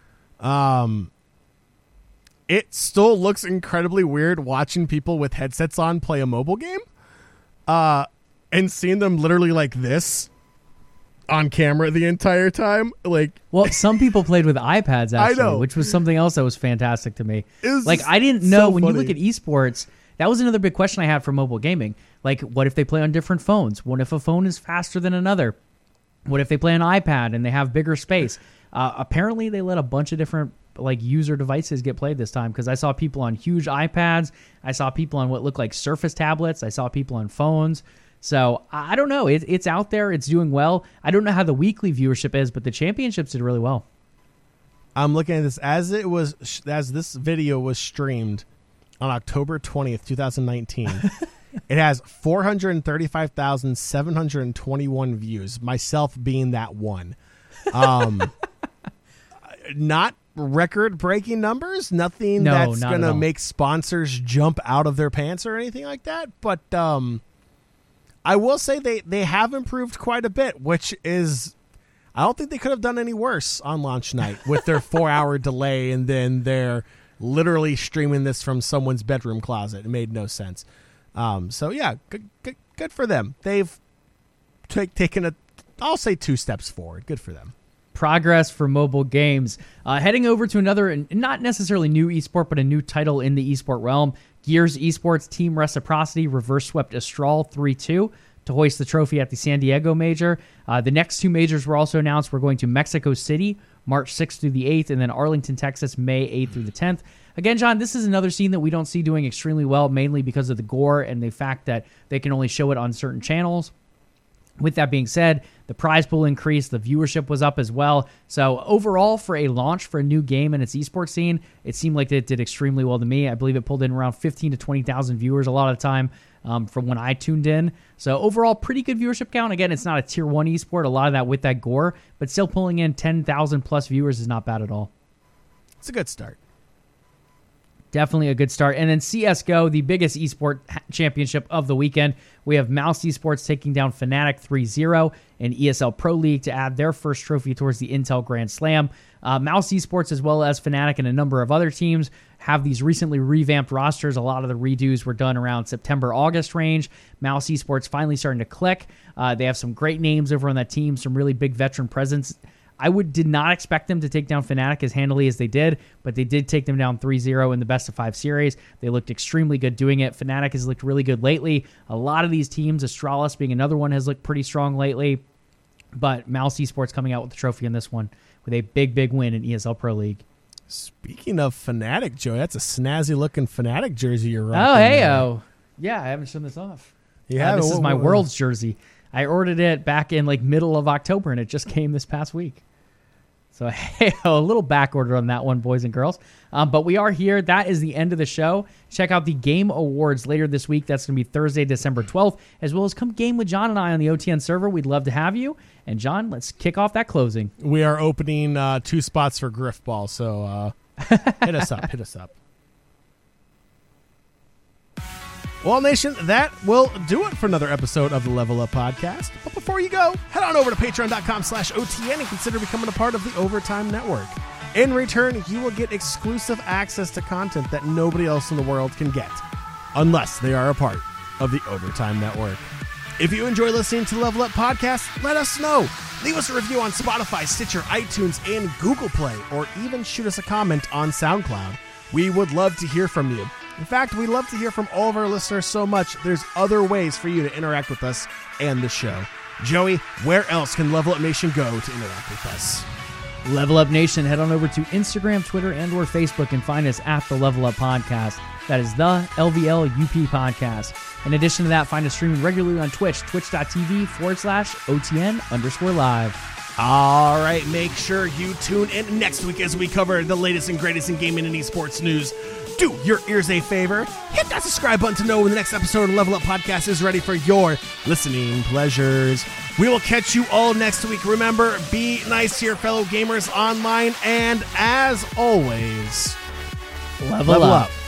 It still looks incredibly weird watching people with headsets on play a mobile game. And seeing them literally like this on camera the entire time. Well, some people played with iPads, actually, know. which was something else that was fantastic to me. It was I didn't know, so when funny. you look at esports, that was another big question I had for mobile gaming. Like, what if they play on different phones? What if a phone is faster than another? What if they play on iPad and they have bigger space? Apparently, they let a bunch of different user devices get played this time, because I saw people on huge iPads. I saw people on what looked like Surface tablets. I saw people on phones. So I don't know. It's out there. It's doing well. I don't know how the weekly viewership is, but the championships did really well. I'm looking at this as this video was streamed on October 20th, 2019. It has 435,721 views, myself being that one. Not record-breaking numbers, nothing that's not going at to all. make sponsors jump out of their pants or anything like that. But I will say they have improved quite a bit, which is, I don't think they could have done any worse on launch night with their 4-hour delay, and then they're literally streaming this from someone's bedroom closet. It made no sense. So yeah, good for them. They've taken I'll say 2 steps forward. Good for them. Progress for mobile games. Heading over to another, not necessarily new esport, but a new title in the esport realm. Gears Esports Team Reciprocity reverse swept Astral 3-2 to hoist the trophy at the San Diego Major. The next 2 majors were also announced. We're going to Mexico City, March 6th through the 8th, and then Arlington, Texas, May 8th through the 10th. Again, John, this is another scene that we don't see doing extremely well, mainly because of the gore and the fact that they can only show it on certain channels. With that being said, the prize pool increased, the viewership was up as well. So overall, for a launch for a new game in its esports scene, it seemed like it did extremely well to me. I believe it pulled in around 15 to 20,000 viewers a lot of the time from when I tuned in. So overall, pretty good viewership count. Again, it's not a tier 1 esport, a lot of that with that gore, but still pulling in 10,000 plus viewers is not bad at all. It's a good start. Definitely a good start. And then CSGO, the biggest esport championship of the weekend. We have Mouse Esports taking down Fnatic 3-0 in ESL Pro League to add their first trophy towards the Intel Grand Slam. Mouse Esports, as well as Fnatic and a number of other teams, have these recently revamped rosters. A lot of the redos were done around September, August range. Mouse Esports finally starting to click. They have some great names over on that team, some really big veteran presence. I did not expect them to take down Fnatic as handily as they did, but they did take them down 3-0 in the best of 5 series. They looked extremely good doing it. Fnatic has looked really good lately. A lot of these teams, Astralis being another one, has looked pretty strong lately. But Mouse Esports coming out with the trophy in this one with a big win in ESL Pro League. Speaking of Fnatic, Joey, that's a snazzy-looking Fnatic jersey you're rocking. Oh, hey, there. oh. Yeah, I haven't shown this off. Yeah, this is my Worlds jersey. I ordered it back in middle of October, and it just came this past week. So, hey, a little back order on that one, boys and girls. But we are here. That is the end of the show. Check out the Game Awards later this week. That's going to be Thursday, December 12th, as well as come game with John and I on the OTN server. We'd love to have you. And, John, let's kick off that closing. We are opening 2 spots for Griffball, so hit us up. Hit us up. Well, Nation, that will do it for another episode of the Level Up Podcast. But before you go, head on over to patreon.com/OTN and consider becoming a part of the Overtime Network. In return, you will get exclusive access to content that nobody else in the world can get, unless they are a part of the Overtime Network. If you enjoy listening to the Level Up Podcast, let us know. Leave us a review on Spotify, Stitcher, iTunes, and Google Play, or even shoot us a comment on SoundCloud. We would love to hear from you. In fact, we love to hear from all of our listeners so much, there's other ways for you to interact with us and the show. Joey, where else can Level Up Nation go to interact with us? Level Up Nation, head on over to Instagram, Twitter, and or Facebook and find us at the Level Up Podcast. That is the LVLUP Podcast. In addition to that, find us streaming regularly on Twitch, twitch.tv/OTN_live. All right, make sure you tune in next week as we cover the latest and greatest in gaming and esports news. Do your ears a favor. Hit that subscribe button to know when the next episode of Level Up Podcast is ready for your listening pleasures. We will catch you all next week. Remember, be nice to your fellow gamers online, and as always, Level up.